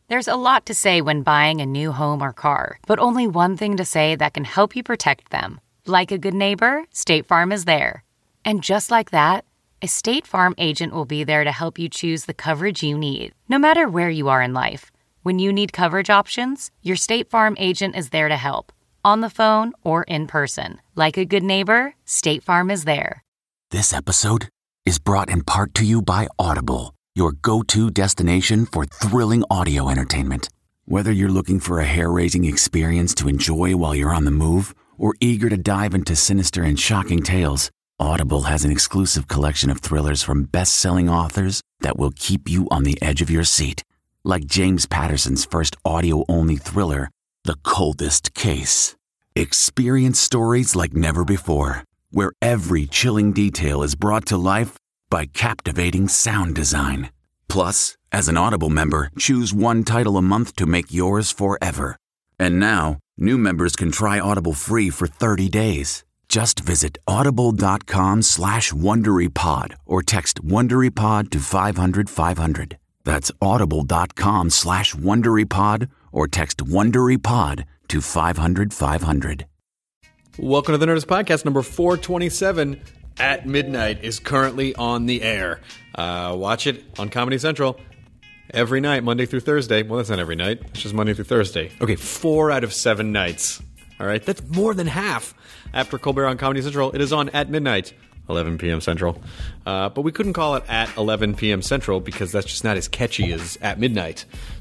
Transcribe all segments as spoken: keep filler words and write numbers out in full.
There's a lot to say when buying a new home or car, but only one thing to say that can help you protect them. Like a good neighbor, State Farm is there. And just like that, a State Farm agent will be there to help you choose the coverage you need, no matter where you are in life. When you need coverage options, your State Farm agent is there to help, on the phone or in person. Like a good neighbor, State Farm is there. This episode is brought in part to you by Audible, your go-to destination for thrilling audio entertainment. Whether you're looking for a hair-raising experience to enjoy while you're on the move or eager to dive into sinister and shocking tales, Audible has an exclusive collection of thrillers from best-selling authors that will keep you on the edge of your seat. Like James Patterson's first audio-only thriller, The Coldest Case. Experience stories like never before, where every chilling detail is brought to life by captivating sound design. Plus, as an Audible member, choose one title a month to make yours forever. And now, new members can try Audible free for thirty days. Just visit audible.com slash WonderyPod or text WonderyPod to five hundred five hundred. That's audible.com slash WonderyPod or text WonderyPod to five hundred five hundred. Welcome to the Nerdist Podcast. Number four twenty-seven at midnight is currently on the air. Uh, watch it on Comedy Central every night, Monday through Thursday. Well, that's not every night. It's just Monday through Thursday. Okay, four out of seven nights. All right, that's more than half. After Colbert on Comedy Central, it is on at midnight, eleven p.m. Central. Uh, but we couldn't call it at eleven p.m. Central because that's just not as catchy as at midnight.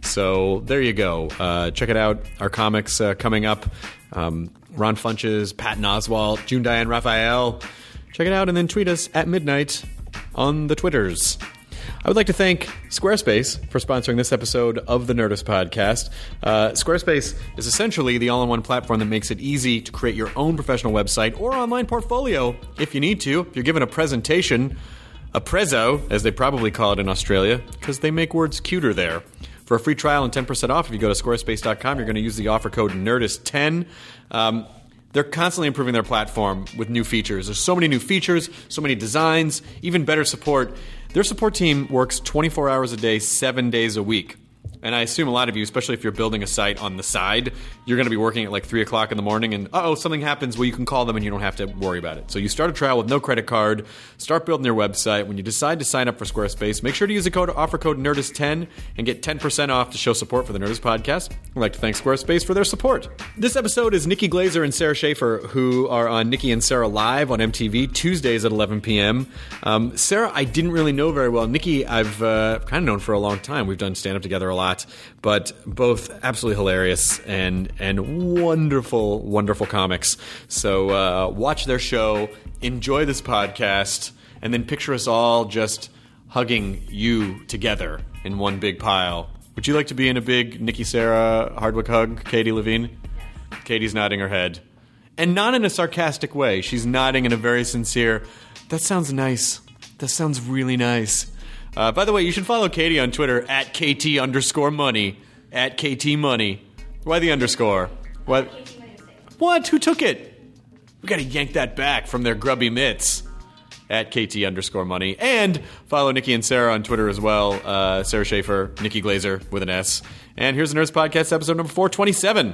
So there you go. Uh, check it out. Our comics uh, coming up. Um, Ron Funches, Patton Oswalt, June Diane Raphael. Check it out and then tweet us at midnight on the Twitters. I would like to thank Squarespace for sponsoring this episode of the Nerdist Podcast. Uh, Squarespace is essentially the all-in-one platform that makes it easy to create your own professional website or online portfolio if you need to. If you're giving a presentation, a prezzo, as they probably call it in Australia, because they make words cuter there. For a free trial and ten percent off, if you go to squarespace dot com, you're going to use the offer code Nerdist ten. Um, They're constantly improving their platform with new features. There's so many new features, so many designs, even better support. Their support team works twenty-four hours a day, seven days a week. And I assume a lot of you, especially if you're building a site on the side, you're going to be working at like three o'clock in the morning and, uh-oh, something happens. Well, you can call them and you don't have to worry about it. So you start a trial with no credit card, start building your website. When you decide to sign up for Squarespace, make sure to use the code offer code Nerdist ten and get ten percent off to show support for the Nerdist Podcast. I'd like to thank Squarespace for their support. This episode is Nikki Glazer and Sarah Schaefer, who are on Nikki and Sarah Live on M T V Tuesdays at eleven p.m. Um, Sarah, I didn't really know very well. Nikki, I've uh, kind of known for a long time. We've done stand-up together a lot. But both absolutely hilarious and and wonderful, wonderful comics. So uh, watch their show, enjoy this podcast, and then picture us all just hugging you together in one big pile. Would you like to be in a big Nikki Sarah Hardwick hug, Katie Levine? Katie's nodding her head. And not in a sarcastic way. She's nodding in a very sincere, that sounds nice. That sounds really nice. Uh, by the way, you should follow Katie on Twitter at KT underscore money. At KT money. Why the underscore? What? What? Who took it? We gotta yank that back from their grubby mitts. At KT underscore money. And follow Nikki and Sarah on Twitter as well. Uh, Sarah Schaefer, Nikki Glazer with an S. And here's the Nerds Podcast episode number four twenty-seven.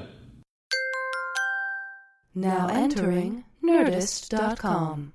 Now entering Nerdist dot com.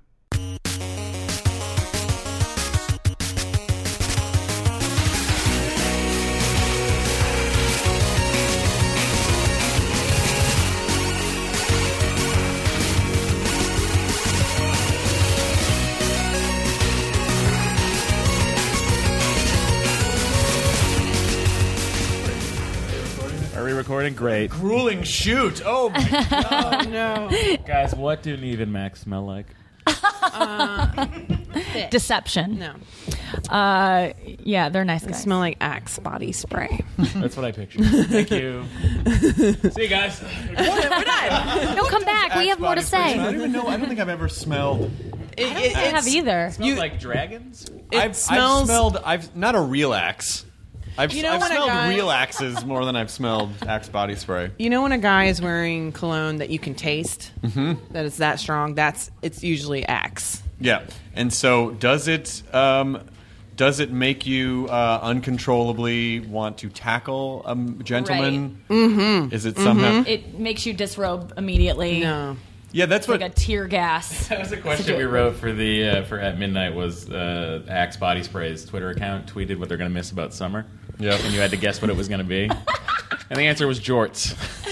Recording great. Grueling shoot. Oh my god. No. Guys, what do Neve and Max smell like? Uh, Deception. no. Uh, yeah, they're nice They guys. smell like Axe body spray. That's what I pictured. Thank you. See you guys. We're done. No, come back. We have more to I say. don't even know. I don't think I've ever smelled. It, it, I have either. Smells like dragons? It I've, smells. I've smelled. I've not a real Axe. I've, You know I've when a smelled guy- real Axes more than I've smelled Axe body spray. You know when a guy is wearing cologne that you can taste, mm-hmm. that is that strong. That's it's usually Axe. Yeah, and so does it? Um, does it make you uh, uncontrollably want to tackle a gentleman? Right. Mm-hmm. Is it somehow? It makes you disrobe immediately. No. Yeah, that's Like what. a tear gas. That was a question we wrote for the uh, for at midnight. Was uh, Axe Body Spray's Twitter account tweeted what they're going to miss about summer? Yep. And you had to guess what it was going to be. And the answer was jorts.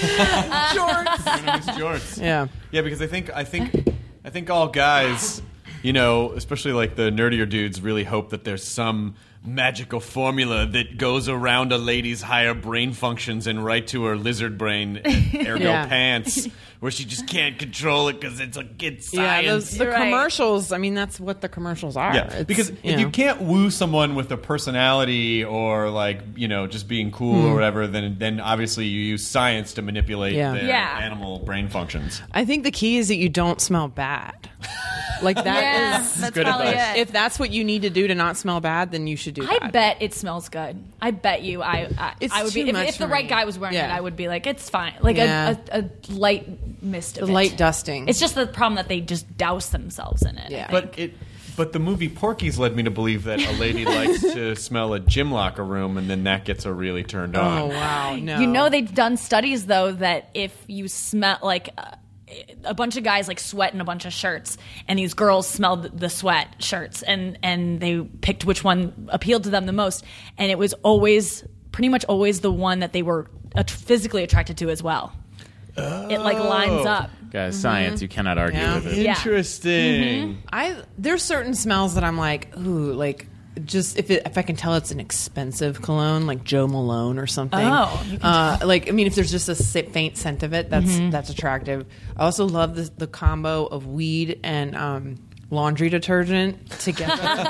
Jorts. Jorts. Yeah. Yeah, because I think I think I think all guys, you know, especially like the nerdier dudes, really hope that there's some magical formula that goes around a lady's higher brain functions and right to her lizard brain, ergo Yeah. pants, where she just can't control it because it's a kid Yeah, science. those, the You're right. commercials, I mean, that's what the commercials are. Yeah, It's, because you if know. you can't woo someone with a personality or like you know just being cool or whatever, then then obviously you use science to manipulate Yeah. their Yeah. animal brain functions. I think the key is that you don't smell bad. Like that Yeah, is that's good probably advice. it. if that's what you need to do to not smell bad, then you should do I that. bet it smells good. I bet you. I. I, It's I would be too if, much if the for right me. guy was wearing Yeah. it. I would be like, it's fine. Like Yeah. a, a, a light mist of The it. light dusting. It's just the problem that they just douse themselves in it. I Yeah. think. But it, but the movie Porky's led me to believe that a lady likes to smell a gym locker room, and then that gets her really turned on. Oh wow, no. You know, they've done studies though that if you smell like uh, a bunch of guys like sweat in a bunch of shirts, and these girls smelled the sweat shirts, and and they picked which one appealed to them the most, and it was always pretty much always the one that they were att- physically attracted to as well. It like lines up. Guys, science, you cannot argue Yeah. with it. Yeah. Interesting. I there's certain smells that I'm like, ooh, like just if it, if I can tell it's an expensive cologne, like Joe Malone or something. Oh, you can uh, like I mean, if there's just a si- faint scent of it, that's that's attractive. I also love the the combo of weed and um, laundry detergent together.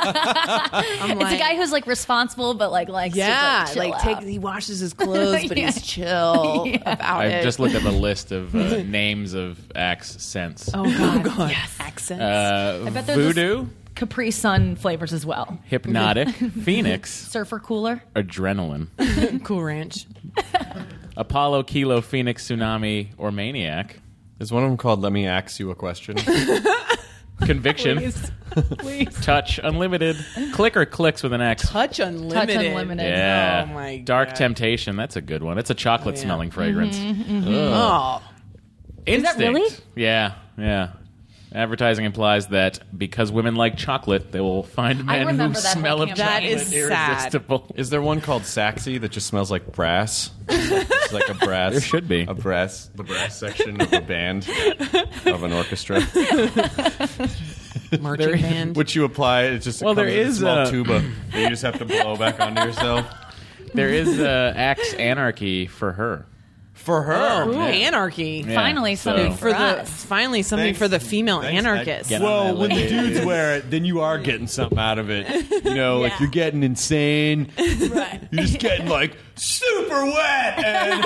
I'm It's a guy who's like responsible, but like likes yeah, to like, like chill take out. he washes his clothes, but Yeah. he's chill about I it. just looked at the list of uh, names of Axe scents. Oh god, God. yes. accents. Uh, I bet there's Voodoo, Capri Sun flavors as well. Hypnotic, Phoenix, Surfer cooler. Adrenaline, Cool Ranch. Apollo, Kilo, Phoenix, Tsunami, or Maniac. Is one of them called "Let Me Ask You a Question"? Conviction, Please. Please. Touch, Unlimited, Click or Clicks with an X. Touch Unlimited. Touch Unlimited. Yeah. Oh my Dark God. Temptation, that's a good one. It's a chocolate Oh, yeah. smelling fragrance. Oh. Instinct. that really? Yeah, yeah. Advertising implies that because women like chocolate, they will find men who remember that smell whole of campaign. chocolate That is sad. irresistible. Is there one called Saxy that just smells like brass? It's like a brass. There should be. a brass, the brass section of a band of an orchestra, Marching band. which you apply. It's just Well, it there comes with a is, small uh, tuba that you just have to blow back onto yourself. There is uh, Axe Anarchy for her. For her, Ooh, anarchy. Yeah, Finally, so- something For for the us. finally something Thanks. for the female Thanks, anarchist. Get on Well, that when the list. dudes wear it, then you are getting something out of it. You know, like Yeah. you're getting insane. Right. You're just getting like super wet.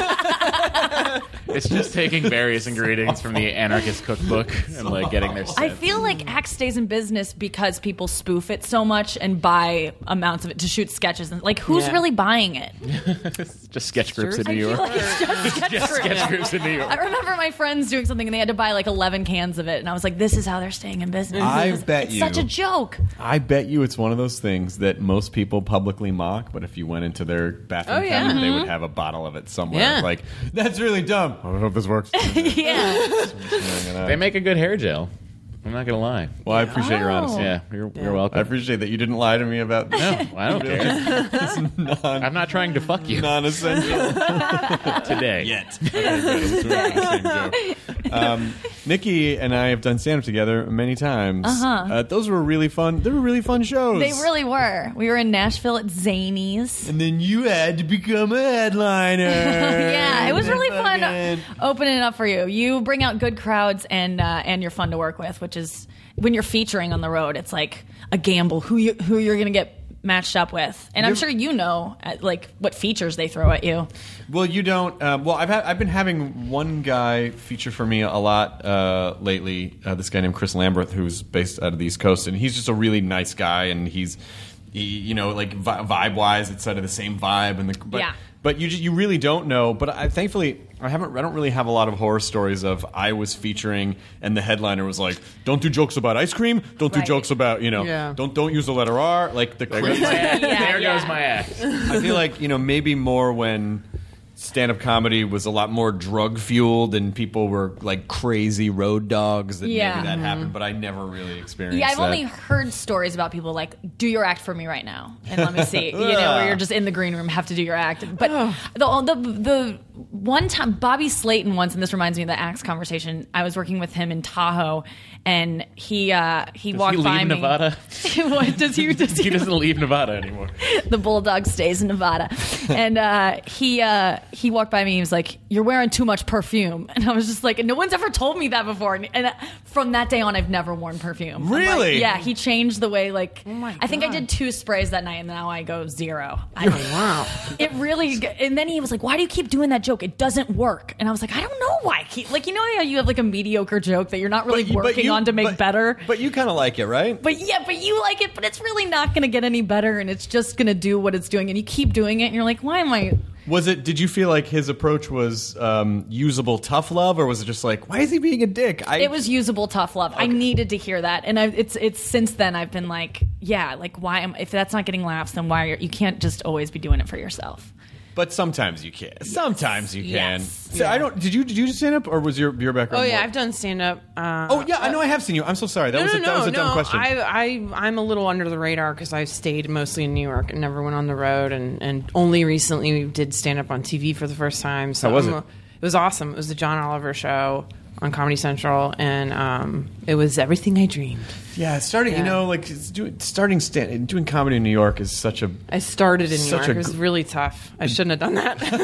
And It's just taking various ingredients from the anarchist cookbook and like getting their I scent. feel like Axe stays in business because people spoof it so much and buy amounts of it to shoot sketches. And like, who's Yeah. really buying it? just sketch groups in I New feel York. like it's just sketch Just groups. sketch groups in New York. I remember my friends doing something and they had to buy like eleven cans of it, and I was like, "This is how they're staying in business." I It's bet you- such a joke. I bet you it's one of those things that most people publicly mock, but if you went into their bathroom Oh, yeah. cabinet, they would have a bottle of it somewhere. Yeah. Like, that's really dumb. I hope this works. Yeah, They make a good hair gel. I'm not gonna lie. Well, I appreciate your honesty. Yeah, you're, Yeah. you're welcome. I appreciate that you didn't lie to me about no, I don't care. this non, I'm not trying to fuck you non-essential today. yet. Okay, good. Let's move on to the same joke. Um, Nikki and I have done stand-up together many times. Uh-huh. Uh, those were really fun. They were really fun shows. they really were. We were in Nashville at Zany's. And then you had to become a headliner. Yeah, it was really fun Fucking- opening it up for you. You bring out good crowds, and uh, and you're fun to work with, which is when you're featuring on the road. It's like a gamble who you who you're gonna get matched up with, and I'm You're- sure you know uh, like what features they throw at you. Well, you don't. Um, well, I've had, I've been having one guy feature for me a lot uh, lately. Uh, this guy named Chris Lamberth, who's based out of the East Coast, and he's just a really nice guy, and he's, he, you know, like vi- vibe wise, it's sort of the same vibe, and the but Yeah. But you just, you really don't know. But I, thankfully, I haven't. I don't really have a lot of horror stories of I was featuring and the headliner was like, "Don't do jokes about ice cream. Don't do Right. jokes about you know. Yeah. Don't don't use the letter R." Like the crazy. Yeah, there yeah. goes my act. I feel like you know maybe more when stand-up comedy was a lot more drug-fueled and people were like crazy road dogs that Yeah. maybe that Mhm. happened, but I never really experienced Yeah, I've that. only heard stories about people like, do your act for me right now, and let me see. You know, where you're just in the green room, have to do your act. But the, the the one time, Bobby Slayton once, and this reminds me of the Axe conversation. I was working with him in Tahoe, and he uh, he Does walked he by leave me. Nevada? What, does he? Does he? He doesn't leave Nevada anymore. The bulldog stays in Nevada, and uh, he uh, he walked by me. He was like, "You're wearing too much perfume," and I was just like, "No one's ever told me that before." And, and from that day on, I've never worn perfume. I'm like- Really? yeah. He changed the way. Like, Oh my I think I God. did two sprays that night, and now I go zero. I, Wow. It really. And then he was like, "Why do you keep doing that joke? It doesn't work." And I was like, "I don't know why." He, like, you know how you have like a mediocre joke that you're not really But you- but working you- on to make but- better. But you kind of like it, right? But yeah, but you like it, but it's really not going to get any better, and it's just going to do what it's doing, and you keep doing it, and you're like, why am I? Was it? Did you feel like his approach was um, usable tough love, or was it just like, why is he being a dick? I, It was usable tough love. I needed to hear that, and I, it's it's since then I've been like, yeah, like why am if that's not getting laughs, then why are you, you can't just always be doing it for yourself. But sometimes you can. Sometimes you can. Yes. So I don't. Did you? Did you stand up, or was your your background? Oh yeah, more- I've done stand up. Uh, Oh yeah, I know. I have seen you. I'm so sorry. That No, was no, a, no, that was a no. dumb question. I, I, I'm a little under the radar because I stayed mostly in New York and never went on the road, and, and only recently did stand up on T V for the first time. So How was I'm it? a- it was awesome. It was the John Oliver show on Comedy Central, and um, it was everything I dreamed. yeah, starting. You Yeah. know, like it's doing starting stand doing comedy in New York is such a. I started in New Such York. a It was gr- really tough. I shouldn't have done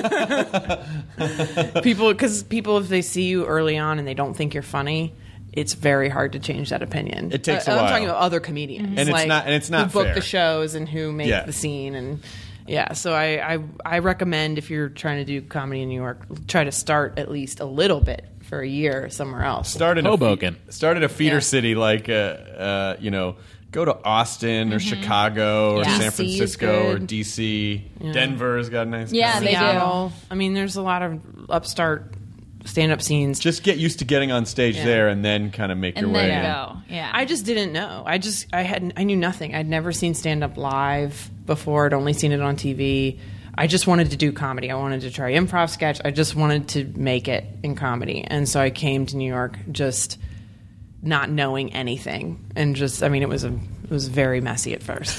that. people, because people, if they see you early on and they don't think you're funny, it's very hard to change that opinion. It takes Uh, a while. I'm talking about other comedians, And it's like, not- and it's not who book fair. the shows and who make Yeah. the scene and. Yeah, so I, I I recommend if you're trying to do comedy in New York, try to start at least a little bit for a year somewhere else. Start in Hoboken. A, start at a feeder Yeah. city like, uh, uh, you know, go to Austin or Chicago or Yeah. San D C is Francisco or good. D C. Denver's got a nice. Yeah, comedy. they do. Seattle. I mean, there's a lot of upstart stand-up scenes. Just get used to getting on stage Yeah. there and then kind of make And your then way. you in. go, yeah. I just didn't know. I just I had I knew nothing. I'd never seen stand up live before. I'd only seen it on T V. I just wanted to do comedy. I wanted to try improv sketch. I just wanted to make it in comedy. And so I came to New York just not knowing anything, and just I mean it was a it was very messy at first.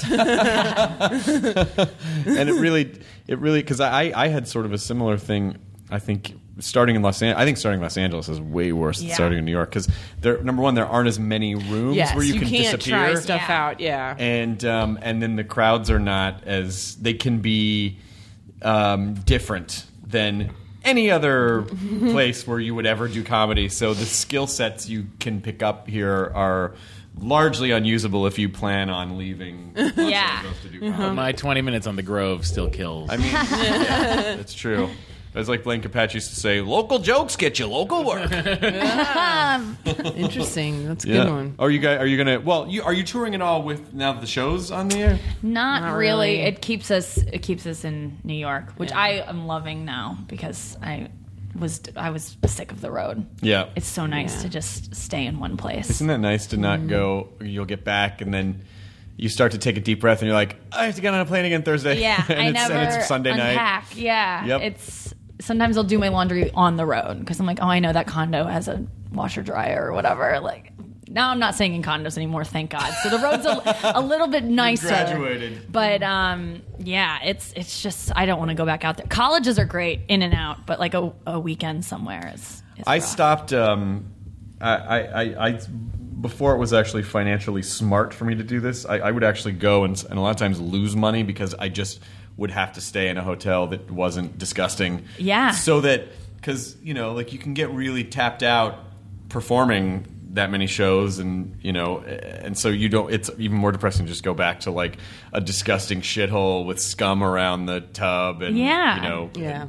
And it really, it really, because I, I had sort of a similar thing. I think starting in Los Angeles, I think starting in Los Angeles is way worse than Yeah. starting in New York because there, number one, there aren't as many rooms yes, where you, can can't disappear, try stuff Yeah. out. Yeah. and um, and then the crowds are not as they can be um, different than any other place where you would ever do comedy. So the skill sets you can pick up here are largely unusable if you plan on leaving Los Yeah. Angeles to do comedy. My twenty minutes on the Grove still kills. I mean, yeah, that's true. As like Blaine Capatch used to say, local jokes get you local work. Interesting. That's a Yeah. good one. Are you guys? Are you gonna? Well, you are you touring at all with now that the show's on the air? Not, Not really. really. It keeps us. It keeps us in New York, which Yeah. I am loving now because I was I was sick of the road. Yeah. It's so nice Yeah. to just stay in one place. Isn't that nice to not go? You'll get back and then you start to take a deep breath and you're like, I have to get on a plane again Thursday. Yeah, and I it's, never and it's Sunday night. unpack. Yeah, Yep. it's sometimes I'll do my laundry on the road because I'm like, oh, I know that condo has a washer dryer or whatever. Like now, I'm not staying in condos anymore, thank God. So the road's a, a little bit nicer. graduated. But um, yeah, it's it's just I don't want to go back out there. Colleges are great in and out, but like a, a weekend somewhere is. is I rough. stopped. Um, I, I, I, I before it was actually financially smart for me to do this. I, I would actually go and, and a lot of times lose money because I just would have to stay in a hotel that wasn't disgusting. Yeah. So that because you know, like you can get really tapped out performing that many shows, and you know, and so you don't. It's even more depressing to just go back to like a disgusting shithole with scum around the tub, and Yeah. you know, Yeah.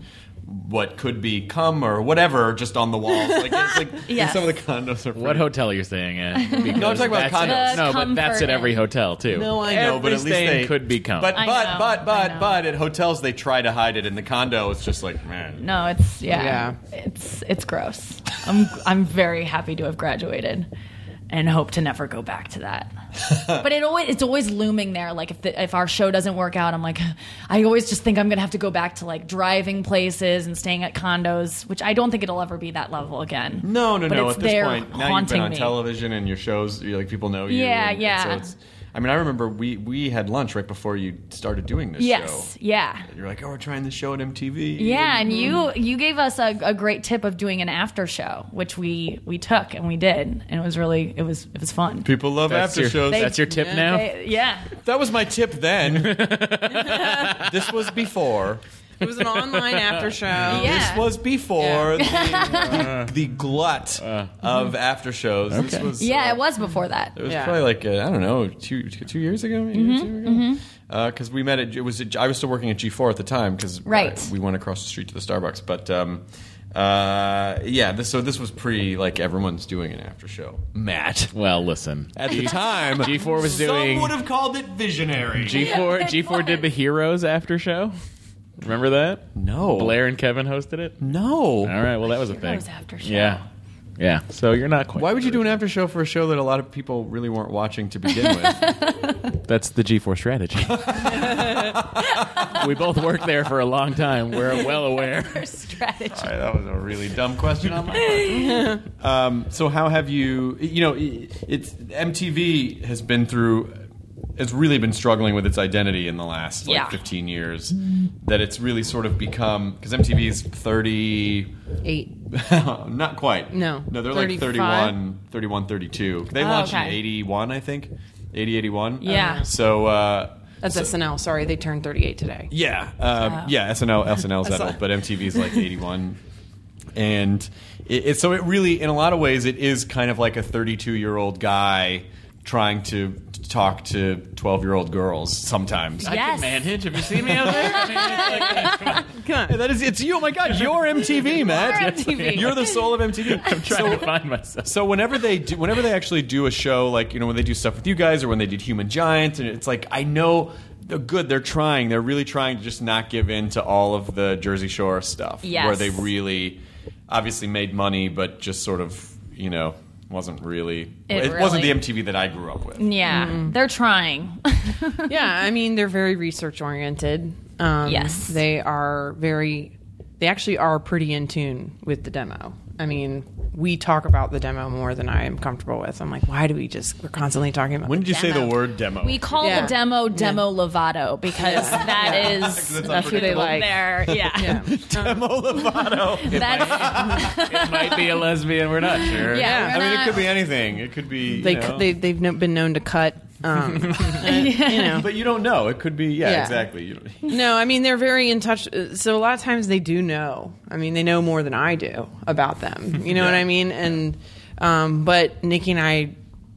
what could be cum or whatever just on the walls. Like, it's like Yes. some of the condos are. What pretty- hotel you're staying at? No, I'm talking about That's- condos. No, The but that's at comfort every inn. hotel too. No, I know, but Every at least stain they could be cum. But I but know, but I but know. but at hotels they try to hide it. In the condo, it's just like, man. No, it's yeah, Yeah. it's it's gross. I'm I'm very happy to have graduated, and hope to never go back to that. But it always it's always looming there. Like if the, if our show doesn't work out, I'm like, I always just think I'm gonna have to go back to like driving places and staying at condos, which I don't think it'll ever be that level again. No, no, But no. it's At this there point, now you've haunting been on me. television and your shows, you're like people know you. Yeah, and- yeah. So it's, I mean, I remember we we had lunch right before you started doing this Yes, show. yeah. You're like, oh, we're trying this show at M T V. Yeah, and you you gave us a, a great tip of doing an after show, which we we took and we did, and it was really it was it was fun. People love That's after your, shows. That's your tip now. They- yeah, That was my tip then. This was before. It was an online after show. Yeah. This was before the, the glut of after shows. This Okay. was yeah, uh, it was before that. It was Yeah. probably like uh, I don't know, two two years ago, maybe Mm-hmm, two ago. Because we met at it was I was still working at G four at the time because Right. we went across the street to the Starbucks. But um, uh, yeah, this, so this was pre like everyone's doing an after show. Matt Well, listen. at the time G four was some doing would have called it visionary. G four. G four did the Heroes after show. Remember that? no, Blair and Kevin hosted it. No. All right. Well, that was a thing. Heroes after show. Yeah. Yeah. So you're not quite. Why would you do an after show for a show that a lot of people really weren't watching to begin with? That's the G four strategy. We both worked there for a long time. We're well aware. Strategy. All right, that was a really dumb question on my part. um, so how have you? You know, it's M T V has been through. It's really been struggling with its identity in the last like Yeah. fifteen years. That it's really sort of become because M T V is thirty. Eight. Not quite. No. No, they're thirty-five? like thirty-one, thirty-one, thirty-two. They Oh, launched okay. in eighty-one, I think. eighty, eighty-one. Yeah. So. Uh, That's S N L. Sorry, they turned thirty-eight today. Yeah, uh, yeah. S N L, S N L's I saw- adult, but M T V's like eighty-one, and it, it, so it really, in a lot of ways, it is kind of like a thirty-two-year-old guy trying to talk to twelve-year-old girls sometimes. I Yes. can manage. Have you seen me out there? I mean, it's like, come on. Come on. Yeah, that is, it's you. Oh my God, you're M T V, Matt. M T V. You're the soul of M T V. I'm trying to find myself. So whenever they do, whenever they actually do a show, like you know when they do stuff with you guys, or when they did Human Giant, and it's like I know they're good. They're trying. They're really trying to just not give in to all of the Jersey Shore stuff, Yes. where they really, obviously made money, but just sort of you know wasn't really. It It, wasn't really- the M T V that I grew up with. Yeah, they're trying. Yeah, I mean they're very research oriented. Um, Yes. they are very. They actually are pretty in tune with the demo. I mean, we talk about the demo more than I am comfortable with. I'm like, why do we just? We're constantly talking about. When did you say the Demo. word demo? We call Yeah. the demo Demo Lovato because that is That's who they like. there. Yeah, Yeah. Demo Lovato. that's It might be a lesbian. We're not sure. yeah. I we're mean, it not- could be anything. It could be. They you know. they they've no, been known to cut. Um, and, you know. But you don't know. It could be. Yeah, Yeah. exactly. You don't, No, I mean they're very in touch. So a lot of times they do know. I mean, they know more than I do about them. You know what Yeah. I mean? And um, but Nikki and I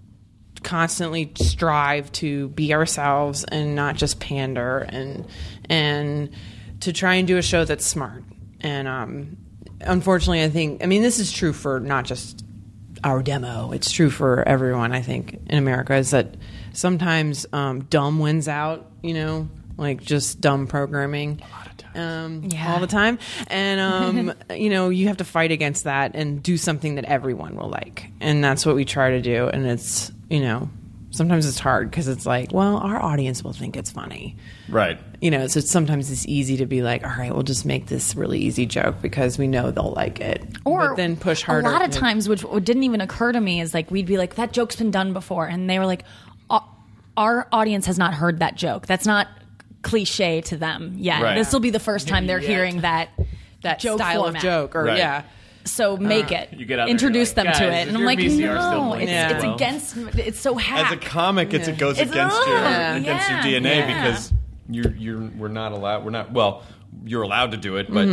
constantly strive to be ourselves and not just pander and and to try and do a show that's smart. And um, unfortunately, I think I mean this is true for not just our demo. It's true for everyone. I think in America is that sometimes um, dumb wins out. You know, like just dumb programming. Um, Yeah. all the time, and um, you know you have to fight against that and do something that everyone will like, and that's what we try to do. And it's you know sometimes it's hard because it's like, well, our audience will think it's funny, right. you know. So it's, sometimes it's easy to be like, all right, we'll just make this really easy joke because we know they'll like it, Or but then push harder. A lot of times, which what didn't even occur to me, is like we'd be like, "That joke's been done before," and they were like, "Our- "Our audience has not heard that joke. That's not cliche to them yet. Right. This will be the first time they're hearing that that joke style format. of joke, or Right. yeah." So make it. You get out there and Introduce you're them like, to "Guys, it, is and I'm your like, V C R still no, playing?" it's, Yeah. it's against. It's so hack. As a comic, it's, it goes It's against not. your Yeah. against your Yeah. D N A Yeah. because you're you're we're not allowed. We're not well. You're allowed to do it, but Mm-hmm. you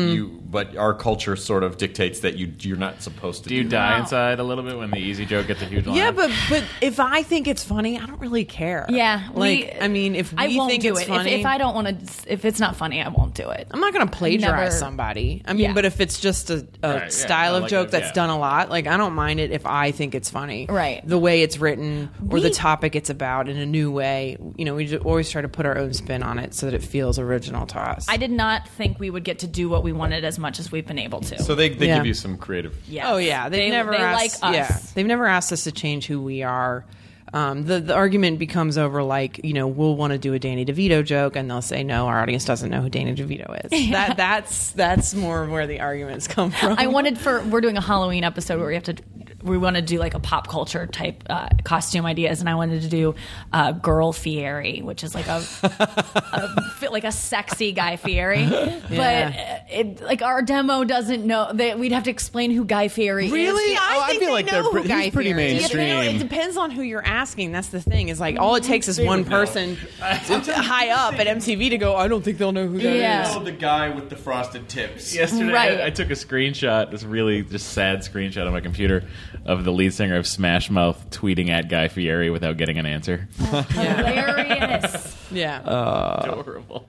but our culture sort of dictates that you you're not supposed to. Do you do die Wow. inside a little bit when the easy joke gets a huge line? Yeah, but but if I think it's funny, I don't really care. Yeah, like we- I mean, if we I won't think do it's it. funny, If, if I don't want to, if it's not funny, I won't do it. I'm not going to plagiarize Never- somebody. I mean, Yeah. but if it's just a, a Right, yeah, style no, of like joke a- that's yeah. done a lot, like I don't mind it if I think it's funny. Right. The way it's written or We- the topic it's about in a new way. You know, we just always try to put our own spin on it so that it feels original to us. I did not think we would get to do what we wanted as much as we've been able to. So they, they Yeah. give you some creative. Yes. Oh yeah, they've they, never they asked, like us. Yeah, they've never asked us to change who we are. Um, the the argument becomes over like, you know, we'll want to do a Danny DeVito joke and they'll say no, our audience doesn't know who Danny DeVito is. That that's that's more where the arguments come from. I wanted for we're doing a Halloween episode where we have to we want to do like a pop culture type uh, costume ideas, and I wanted to do uh, Girl Fieri, which is like a, a like a sexy Guy Fieri, but it, like our demo doesn't know. They, we'd have to explain who Guy Fieri is. Really? I Oh, I think feel they like know they're who pre- he's Guy pretty Fieri is. mainstream. You know, it depends on who you're asking. That's the thing. Is like all it takes is one would know. person high up at M T V to go, I don't think they'll know who that is. Yeah. Oh, the guy with the frosted tips. Yesterday, Right. I, I took a screenshot, this really just sad screenshot on my computer of the lead singer of Smash Mouth tweeting at Guy Fieri without getting an answer. Hilarious. Yeah. Adorable.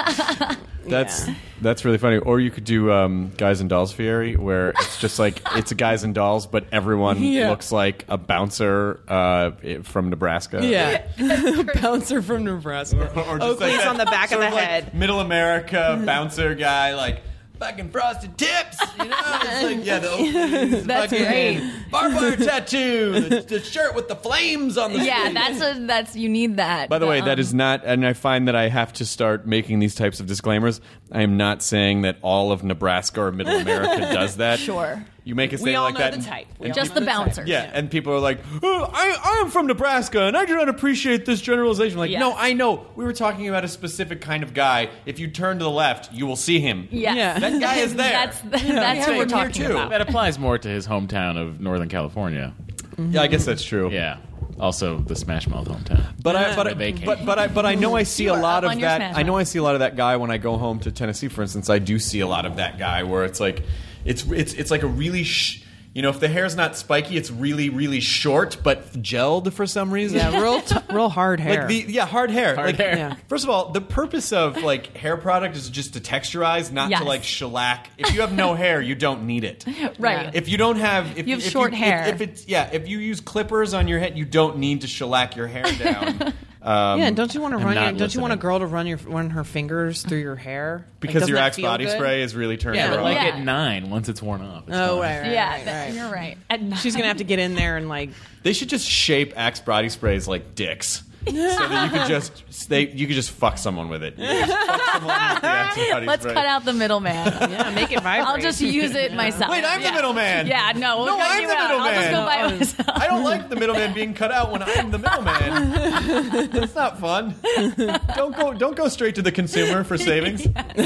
That's Yeah. that's really funny. Or you could do um, Guys and Dolls Fieri, where it's just like it's a Guys and Dolls, but everyone Yeah. looks like a bouncer uh, from Nebraska. Yeah. Bouncer from Nebraska. Or just Oakley's like that on the back of sort the like head. Middle America bouncer guy, like fucking frosted tips. You know, it's like yeah, the Oakley's That's fucking great. barbed wire tattoo, the, the shirt with the flames on the. Yeah, sleeve. that's a that's you need that. By the way, um, that is not, and I find that I have to start making these types of disclaimers. I am not saying that all of Nebraska or Middle America does that. Sure. You make it We say all like know that. the and- type. We and all just know the type. bouncers. yeah, and people are like, oh, I, I'm from Nebraska, and I do not appreciate this generalization. Like, Yes. no, I know. We were talking about a specific kind of guy. If you turn to the left, you will see him. Yes. Yeah. That guy is there. That's that's we have what we're him here, talking too. about. That applies more to his hometown of Northern California. Yeah, I guess that's true. Yeah. Also, the Smash Mouth hometown. But I, but, Where I, they came. but but I but I know I see You a are lot up of on your that. Smash I know Mouth. I see a lot of that guy when I go home to Tennessee, for instance. I do see a lot of that guy where it's like, it's it's it's like a really, sh- you know, if the hair's not spiky, it's really really short but gelled for some reason. Yeah, real t- real hard hair. Like the yeah, hard hair. Hard like, hair. Yeah. First of all, the purpose of like hair product is just to texturize, not Yes. to like shellac. If you have no hair, you don't need it. Right. If you don't have, if You have if short if- hair. If, it's yeah, if you use clippers on your head, you don't need to shellac your hair down. Um, yeah, and don't you want to I'm run? Your, not don't you want a listening. girl to run your run her fingers through your hair? Like, because doesn't your that Axe feel body good? spray is really turned Yeah, her but on. Like Yeah. at nine, once it's worn off. It's Oh, fine. right, right, yeah, right, that- right. you're right. At She's gonna have to get in there and like. They should just shape Axe body sprays like dicks. So that you could just they, you could just fuck someone with it. You just fuck someone with the Axe body Let's spray. cut out the middleman. Yeah, make it vibrate. I'll just use it myself. Wait, I'm Yeah. the middleman. Yeah, no, we'll No, cut I'm you the out. I'll just go by middleman. myself. I don't like the middleman being cut out when I'm the middleman. That's not fun. Don't go. Don't go straight to the consumer for savings.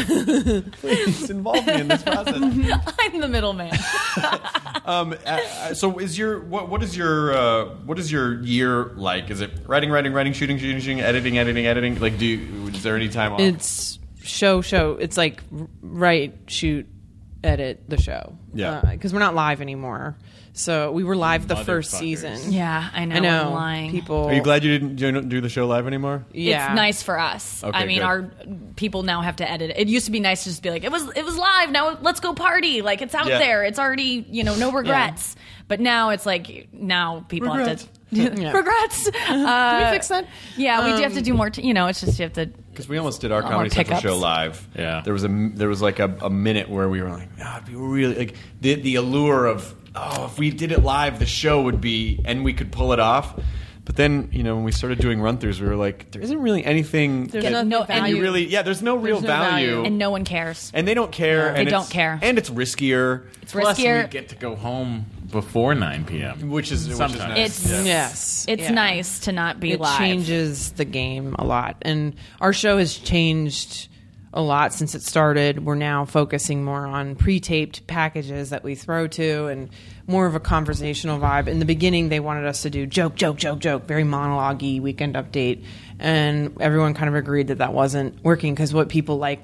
Please involve me in this process. I'm the middleman. Um, uh, uh, so, is your what? What is your uh, what is your year like? Is it writing, writing, writing, shooting, shooting, shooting, editing, editing, editing? Like, do you, is there any time off? It's show, show. It's like r- write, shoot, edit the show. Yeah. because we're not live anymore. So we were live the first Motherfuckers. season. Yeah, I know. I know. I'm lying. People. Are you glad you didn't, you don't do the show live anymore? Yeah. It's nice for us. Okay, I mean, good. our people now have to edit it. It used to be nice to just be like, it was it was live. Now let's go party. Like it's out Yeah. there. It's already, you know, no regrets. But now it's like now people Regrets. have to Yeah. regrets. Uh, Can we fix that? Yeah, we do have Um, to do more. T- you know, it's just you have to. Because we almost did our Lot Comedy more Central pickups. show live. Yeah. there was a there was like a, a minute where we were like, ah, it'd be really like the the allure of oh, if we did it live, the show would be and we could pull it off. But then you know when we started doing run throughs, we were like, there isn't really anything. There's that nothing no- value. and you really yeah, there's no real no value. value. And no one cares. And they don't care. They and don't it's- care. and it's riskier. It's Plus, riskier. we get to go home before nine p.m. Which is which is Sometimes. nice. It's- Yeah. Yes. It's Yeah. nice to not be It live. changes the game a lot, and our show has changed a lot since it started. We're now focusing more on pre-taped packages that we throw to, and more of a conversational vibe. In the beginning, they wanted us to do joke, joke, joke, joke, very monologue-y Weekend Update, and everyone kind of agreed that that wasn't working because what people like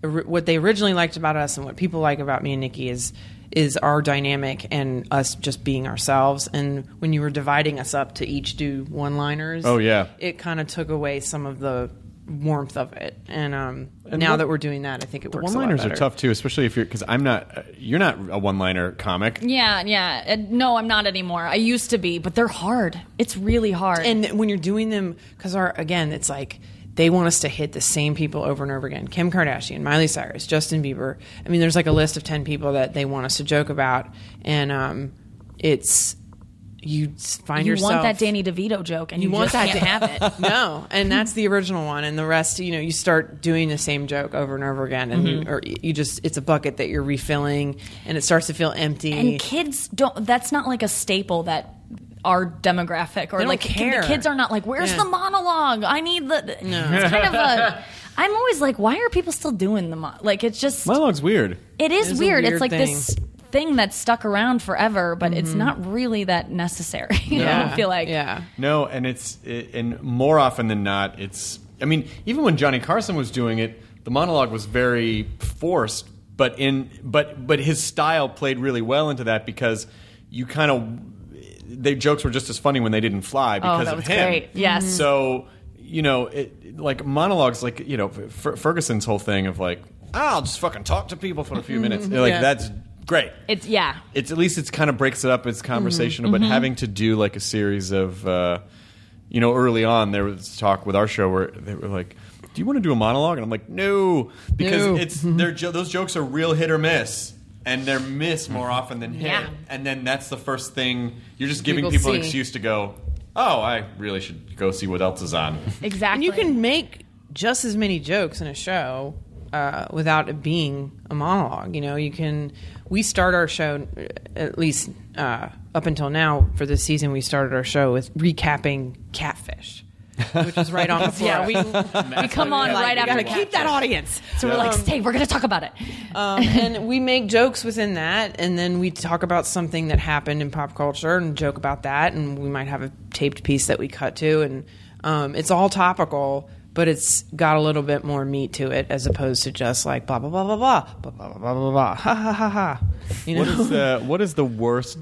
what they originally liked about us and what people like about me and Nikki is is our dynamic and us just being ourselves. And when you were dividing us up to each do one-liners, Oh, yeah. it kind of took away some of the warmth of it. And, um, And now what- that we're doing that, I think it The works a lot one-liners are better. tough too, especially if you're because I'm not. Uh, you're not a one-liner comic. Yeah, yeah. Uh, No, I'm not anymore. I used to be, but they're hard. It's really hard. And when you're doing them, because our again, it's like they want us to hit the same people over and over again. Kim Kardashian, Miley Cyrus, Justin Bieber. I mean, there's like a list of ten people that they want us to joke about, and um, it's you find you yourself want that Danny DeVito joke, and you, want just that can't Dan- have it. no, and that's the original one, and the rest, you know, you start doing the same joke over and over again, and Mm-hmm. you, or you just it's a bucket that you're refilling, and it starts to feel empty. And kids don't. That's not like a staple that our demographic or They don't like care. the kids are not like, where's Yeah. the monologue? I need the. It's kind of a. I'm always like, why are people still doing the mo- like? It's just Monologue's weird. it is It is a weird. weird It's like thing. this thing that's stuck around forever, but it's not really that necessary. I don't feel like. yeah. No, and it's it, and more often than not, it's. I mean, even when Johnny Carson was doing it, the monologue was very forced, but in but but his style played really well into that because you kind of their jokes were just as funny when they didn't fly because Oh, that of was him. great. Yes. So you know, it, like monologues, like you know, Fer- Ferguson's whole thing of like, oh, I'll just fucking talk to people for a few minutes. Like Yeah. that's great. It's yeah. It's at least it's kind of breaks it up as conversational, but having to do like a series of, uh, you know, early on there was talk with our show where they were like, "Do you want to do a monologue?" And I'm like, "No," because No. it's they're jo- those jokes are real hit or miss, and they're miss more often than hit. Yeah. And then that's the first thing you're just giving People people an see. excuse to go, "Oh, I really should go see what else is on." Exactly. And you can make just as many jokes in a show uh, without it being a monologue. You know, you can. We start our show, at least uh, up until now for this season, we started our show with recapping Catfish, which is right on before. Yeah, we we come on Like, right we after gotta keep that audience. So we're like, stay. We're gonna talk about it. Um, and we make jokes within that, and then we talk about something that happened in pop culture and joke about that, and we might have a taped piece that we cut to, and um, it's all topical, but it's got a little bit more meat to it as opposed to just like blah blah blah blah blah blah blah blah blah blah ha ha ha ha. You know, What is uh, what is the worst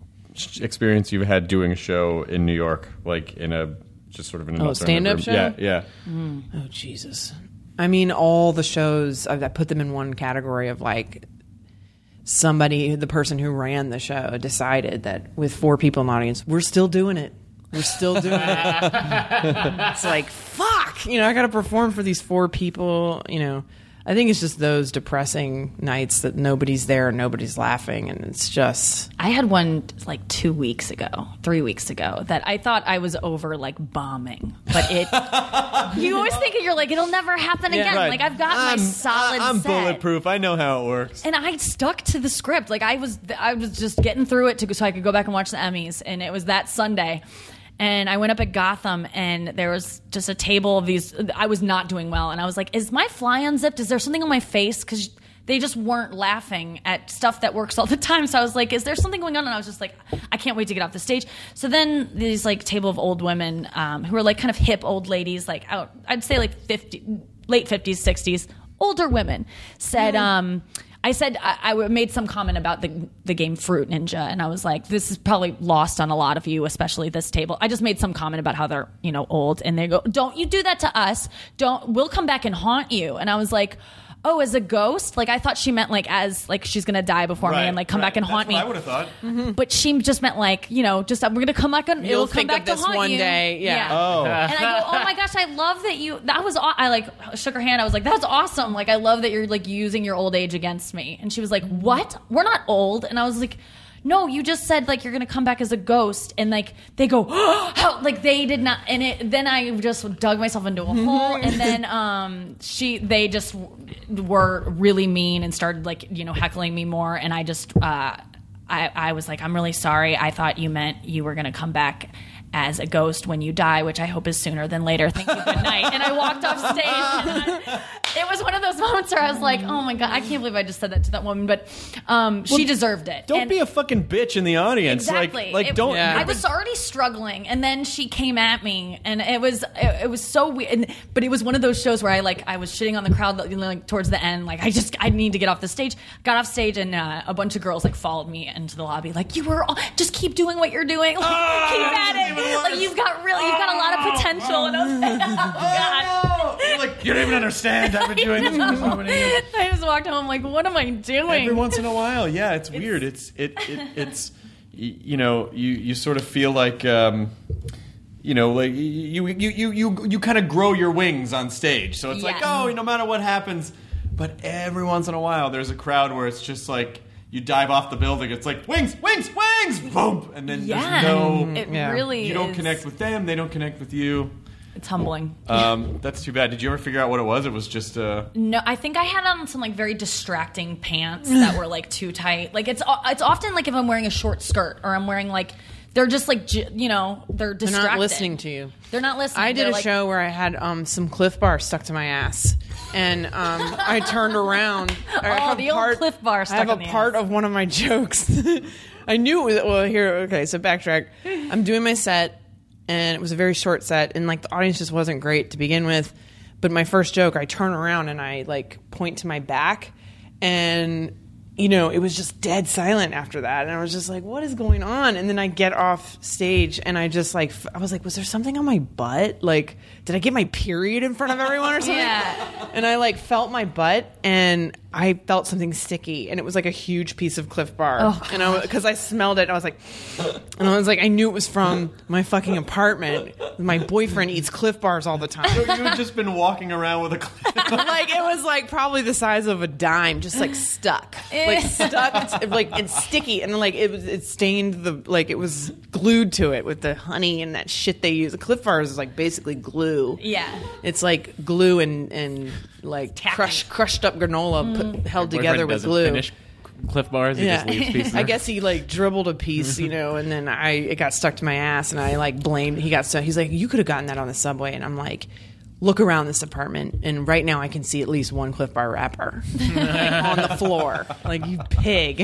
sh- experience you've had doing a show in New York, like in a just sort of in an Oh, alternative stand-up room? Yeah, show? yeah. oh Jesus! I mean, all the shows I I put them in one category of like somebody, the person who ran the show, decided that with four people in the audience, we're still doing it. We're still doing it. It's like, fuck! You know, I got to perform for these four people. You know, I think it's just those depressing nights that nobody's there, nobody's laughing, and it's just. I had one like two weeks ago, three weeks ago, that I thought I was over like bombing, but it. You always think you're like it'll never happen again. Right. Like I've got I'm, my solid. I'm set. bulletproof. I know how it works. And I stuck to the script. Like I was, I was just getting through it to, so I could go back and watch the Emmys. And it was that Sunday, and I went up at Gotham, and there was just a table of these. I was not doing well, and I was like, "Is my fly unzipped? Is there something on my face?" Because they just weren't laughing at stuff that works all the time. So I was like, "Is there something going on?" And I was just like, "I can't wait to get off the stage." So then these like table of old women um, who are like kind of hip old ladies, like out, I'd say like fifty, late fifties, sixties, older women said. Um, I said I, I made some comment about the the game Fruit Ninja, and I was like, "This is probably lost on a lot of you, especially this table." I just made some comment about how they're you know old, and they go, "Don't you do that to us? Don't we'll come back and haunt you?" And I was like, "Oh, as a ghost?" Like I thought she meant like as like she's gonna die before me and like come right. back and That's haunt what me. I would have thought. But she just meant like you know just uh, we're gonna come back and You'll it'll come think back of to this haunt one you. day. Yeah. Oh. And I go, "Oh my gosh, I love that you." That was aw-. I like shook her hand. I was like, "That's awesome! Like I love that you're like using your old age against me." And she was like, "What? We're not old." And I was like, "No, you just said like you're gonna come back as a ghost." And like they go, "Oh, how?" Like they did not. And it, then I just dug myself into a hole. And then um, she, they just were really mean and started like you know heckling me more. And I just, uh, I, I was like, "I'm really sorry. I thought you meant you were gonna come back as a ghost when you die, which I hope is sooner than later. Thank you. Good night." And I walked off stage, and, I, it was one of those moments where I was like, oh my God, I can't believe I just said that to that woman, but um, she deserved it. Don't And- be a fucking bitch in the audience. Exactly. Like, like It- don't. Yeah. I was already struggling, and then she came at me, and it was it, it was so weird. And, but it was one of those shows where I like I was shitting on the crowd, like, like towards the end. Like I just I need to get off the stage. Got off stage, and uh, a bunch of girls like followed me into the lobby. Like you were, all, just keep doing what you're doing. Like, Oh, keep at that's even it. worse. Like you've got really, you've got a lot of potential. And I was like, oh God. You're like, you don't even understand. I've been doing this for so many years. I just walked home like, what am I doing? Every once in a while, yeah, it's, weird. It's it, it it's y- you know you you sort of feel like um, you know like you you you you you kind of grow your wings on stage. So it's like, Yeah. oh, no matter what happens, but every once in a while, there's a crowd where it's just like you dive off the building. It's like wings, wings, wings, boom, and then Yeah. there's no. It Yeah. really You don't is. connect with them. They don't connect with you. It's humbling. Um, that's too bad. Did you ever figure out what it was? It was just uh, No, I think I had on some like very distracting pants that were like too tight. Like it's it's often like if I'm wearing a short skirt or I'm wearing like they're just like j- you know they're They're distracting. not listening to you. They're not listening. I did They're a like, show where I had um, some Cliff Bar stuck to my ass, and um, I turned around. I Oh, have the old Cliff Bar stuck I have in a the part ass. of one of my jokes. I knew it was well. Here, okay. So backtrack. I'm doing my set, and it was a very short set, and like the audience just wasn't great to begin with. But my first joke, I turn around and I like point to my back, and you know, it was just dead silent after that. And I was just like, what is going on? And then I get off stage and I just like, f- I was like, was there something on my butt? Like, did I get my period in front of everyone or something? Yeah. And I like felt my butt and I felt something sticky. And it was like a huge piece of Cliff Bar. Oh, and I, because I smelled it, and I was like, and I was like, I knew it was from my fucking apartment. My boyfriend eats Cliff Bars all the time. so you had just been walking around with a clip. Like it was like probably the size of a dime, just like stuck, like stuck, like and sticky, and then like it was it stained the like it was glued to it with the honey and that shit they use. Cliff Bars is like basically glue. Yeah. It's like glue and and like crushed crushed up granola put, held together Boyfriend with doesn't glue. Finish Cliff Bars. He Yeah, just leaves pieces. I guess he like dribbled a piece, you know, and then I it got stuck to my ass, and I like blamed. He got stuck. He's like, "You could have gotten that on the subway," and I'm like, "Look around this apartment, and right now I can see at least one Cliff Bar wrapper like, on the floor. Like you pig."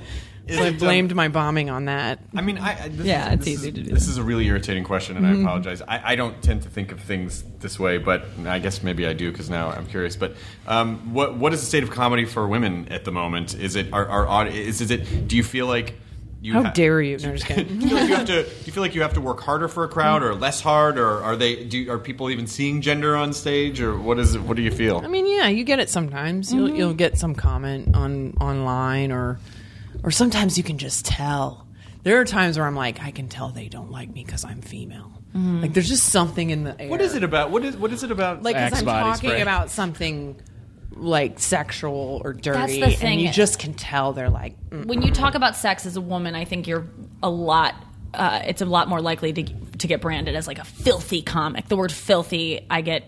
So I blamed my bombing on that. I mean, I, I this Yeah, is, it's this easy is, to do This is a really irritating question, and I apologize. I, I don't tend to think of things this way, but I guess maybe I do because now I'm curious. But um, what what is the state of comedy for women at the moment? Is it our, our audi- is, is it? Do you feel like you How ha- dare you? No, just do you kidding. feel like you have to? Do you feel like you have to work harder for a crowd, or less hard, or are they? Do are people even seeing gender on stage, or what is it? What do you feel? I mean, yeah, you get it sometimes. You'll you'll get some comment on online, or or sometimes you can just tell. There are times where I'm like, I can tell they don't like me because I'm female. Like there's just something in the air. What is it about? What is what is it about? Like, 'cause Axe I'm body talking spray. about something like sexual or dirty, That's the thing. and you just can tell they're like, mm. When you talk about sex as a woman, I think you're a lot. Uh, it's a lot more likely to to get branded as like a filthy comic. The word "filthy," I get,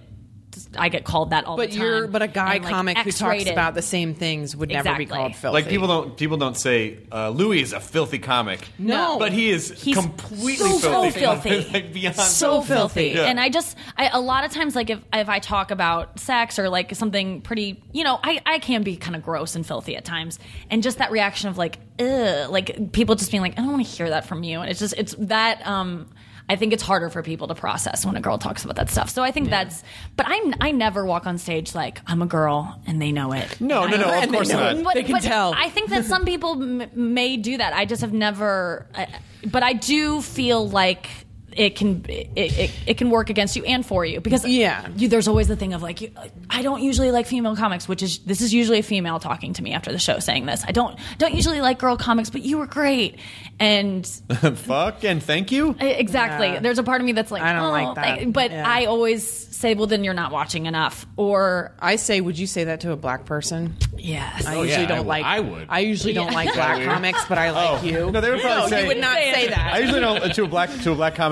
I get called that all But the time. you're, but a guy And, like, comic who talks X-rated. about the same things would never be Exactly. called filthy. Like people don't people don't say uh, Louis is a filthy comic. No. but he is He's completely so filthy. filthy. like beyond so filthy. Yeah. And I just, I, a lot of times, like if if I talk about sex or like something pretty, you know, I, I can be kind of gross and filthy at times, and just that reaction of like, ugh, like people just being like, I don't want to hear that from you, and it's just, it's that. um I think it's harder for people to process when a girl talks about that stuff. So I think that's, but I I never walk on stage like I'm a girl and they know it. No, no, no. Of And they course know not. it. But, They can but tell. I think that some people m- may do that. I just have never. I, but I do feel like it can it, it, it can work against you and for you because Yeah. you, there's always the thing of like you, I don't usually like female comics, which is this is usually a female talking to me after the show saying this. I don't don't usually like girl comics, but you were great and. Fuck and thank you. Exactly. Yeah. There's a part of me that's like, I don't oh, like that. thank- But Yeah. I always say, well, then you're not watching enough. Or I say, would you say that to a black person? yes, I Oh, usually yeah, don't I would- like. I would. I usually don't Yeah. like black comics, but I like you. No, they would probably No, say you would not say that. I usually don't to a black to a black comic.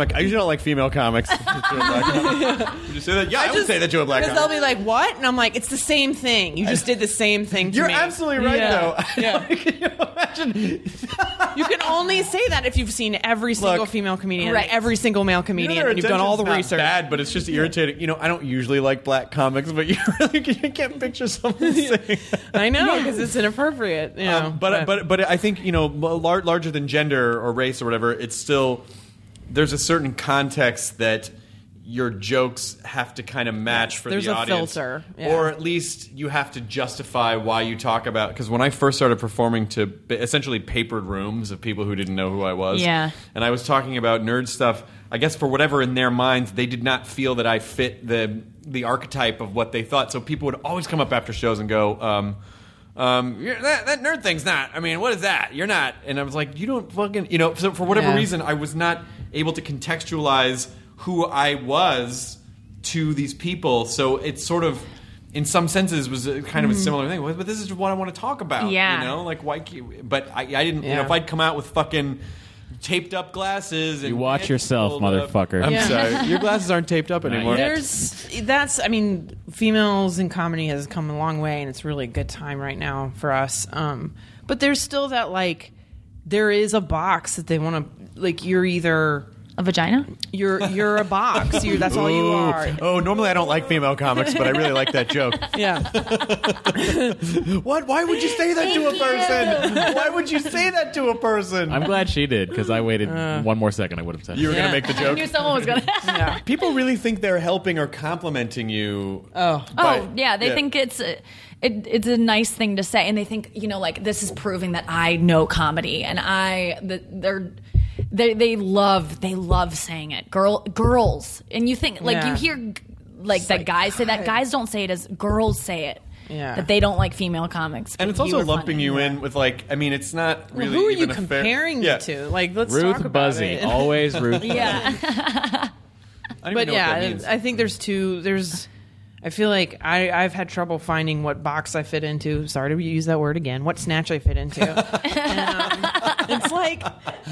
like, I usually don't like female comics. To a black comic. Did you say that? Yeah, I, I would just, say that to a black Because comic. they'll be like, what? And I'm like, it's the same thing. You just did the same thing to You're me. absolutely right, Yeah. though. Yeah. Can you imagine? You can only say that if you've seen every single Look, female comedian right. and every single male comedian, You know, and you've done all the attention's not research. Bad, but it's just irritating. You know, I don't usually like black comics, but you really you can't picture someone saying that. I know, because it's inappropriate. You know, Um, but, but but I think, you know, lar- larger than gender or race or whatever, it's still there's a certain context that your jokes have to kind of match for There's the a audience, filter, yeah. or at least you have to justify why you talk about. Because when I first started performing to ba- essentially papered rooms of people who didn't know who I was, Yeah. and I was talking about nerd stuff, I guess for whatever in their minds, they did not feel that I fit the the archetype of what they thought. So people would always come up after shows and go, um, um, you're, that, that nerd thing's not. I mean, what is that? You're not. And I was like, you don't fucking, you know. So for whatever Yeah. reason, I was not able to contextualize who I was to these people. So it's sort of, in some senses, was a, kind of a similar thing. But this is what I want to talk about. Yeah. You know, like why? can't- But I, I didn't. You know, Yeah. if I'd come out with fucking taped up glasses and You watch pants yourself, pulled up- motherfucker. I'm Yeah. sorry, your glasses aren't taped up anymore. yet. There's that's I mean, females in comedy has come a long way, and it's really a good time right now for us. Um, but there's still that like there is a box that they want to like. You're either A vagina? you're you're a box. You're, that's all you Ooh. are. Oh, normally I don't like female comics, but I really like that joke. Yeah. What? Why would you say that to a person? Why would you say that to a person? I'm glad she did, because I waited one more second. I would have said you were it. going Yeah. to make the I joke. knew someone was going to. Yeah. People really think they're helping or complimenting you. Oh. Oh, yeah. They think it's a, it, it's a nice thing to say. And they think, you know, like, this is proving that I know comedy. And I, the, they're, they, they love, they love saying it. Girl, girls. And you think, like, Yeah. you hear, like, that like, guys say that. God. Guys don't say it as girls say it. Yeah. That they don't like female comics. And but it's also you are lumping funny. you in with, like, I mean, it's not Well, really who are even you a comparing fair, me to? Like, let's Ruth talk about Buzzy. it. Always Ruth Yeah. I don't But even know yeah, what that means. I think there's two. There's, I feel like I, I've had trouble finding what box I fit into. Sorry to use that word again. What snatch I fit into. And, um, it's like,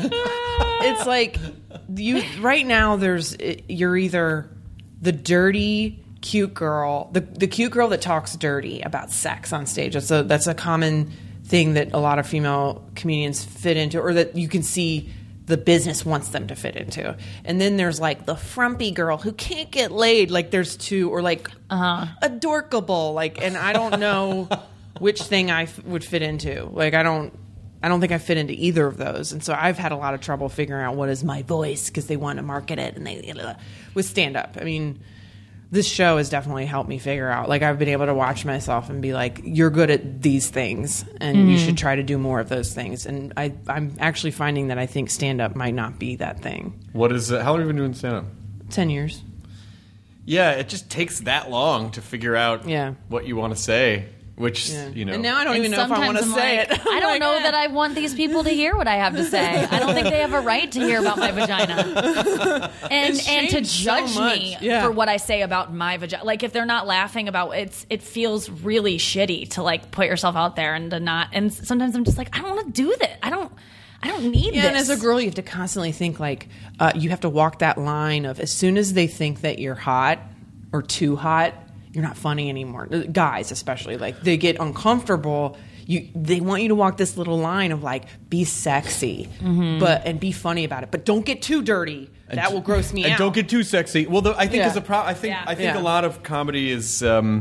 it's like you right now. There's you're either the dirty cute girl, the the cute girl that talks dirty about sex on stage. That's a that's a common thing that a lot of female comedians fit into, or that you can see the business wants them to fit into. And then there's like the frumpy girl who can't get laid. Like there's two, or like Uh-huh. adorkable. Like, and I don't know which thing I f- would fit into. Like, I don't, I don't think I fit into either of those. And so I've had a lot of trouble figuring out what is my voice, because they want to market it, and they with stand up. I mean, this show has definitely helped me figure out. Like, I've been able to watch myself and be like, you're good at these things, and Mm-hmm. you should try to do more of those things. And I, I'm actually finding that I think stand up might not be that thing. What is uh, how long have you been doing stand-up? Ten years. Yeah, it just takes that long to figure out Yeah. what you want to say, which, Yeah. you know. And now I don't And even know if I want to sometimes I'm say like, it. I I'm don't like, know eh. that I want these people to hear what I have to say. I don't think they have a right to hear about my vagina, and It's and to changed so judge much. me Yeah. for what I say about my vagina. Like, if they're not laughing about it's, it feels really shitty to like put yourself out there and to not. And sometimes I'm just like, I don't want to do that. I don't. I don't need Yeah, this. and as a girl, you have to constantly think like uh, you have to walk that line of as soon as they think that you're hot or too hot, you're not funny anymore. Guys, especially, like they get uncomfortable. You, they want you to walk this little line of like be sexy, Mm-hmm. but and be funny about it, but don't get too dirty. That will gross me and out. don't get too sexy. Well, the, I think Yeah. is a pro- I think Yeah. I think Yeah. a lot of comedy is um,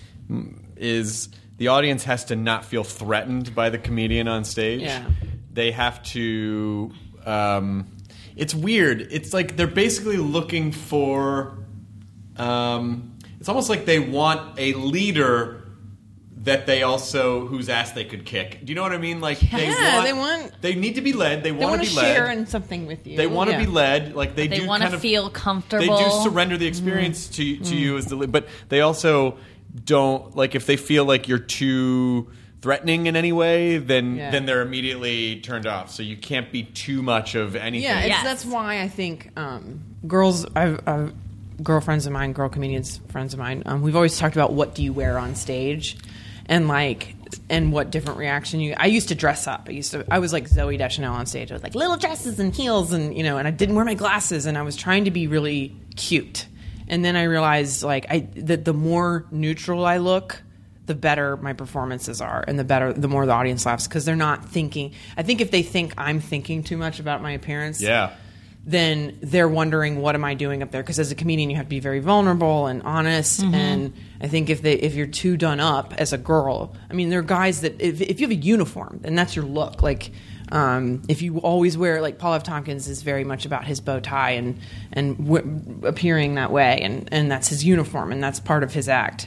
is the audience has to not feel threatened by the comedian on stage. Yeah. They have to. Um, it's weird. It's like they're basically looking for. Um, it's almost like they want a leader that they also whose ass they could kick. Do you know what I mean? Like they Yeah, want, they want- they need to be led. They They want want to to be led. share in something with you. They want to Yeah. be led, like they, They do. wanna kind of feel They comfortable. do surrender the experience to to you as the, lead, but they also don't like if they feel like you're too threatening in any way, then Yeah. then they're immediately turned off. So you can't be too much of anything. Yeah, it's, Yes. that's why I think um, girls, I've, I've, girlfriends of mine, girl comedians, friends of mine, um, we've always talked about what do you wear on stage, and like and what different reaction you. I used to dress up. I used to. I was like Zooey Deschanel on stage. I was like little dresses and heels, and you know, and I didn't wear my glasses, and I was trying to be really cute. And then I realized, like, I that the more neutral I look, the better my performances are, and the better, the more the audience laughs because they're not thinking. I think if they think I'm thinking too much about my appearance, Yeah. then they're wondering what am I doing up there? Because as a comedian, you have to be very vulnerable and honest. Mm-hmm. And I think if they if you're too done up as a girl, I mean, there are guys that if, if you have a uniform, then that's your look. Like um, if you always wear like Paul F. Tompkins is very much about his bow tie and and w- appearing that way, and and that's his uniform, and that's part of his act.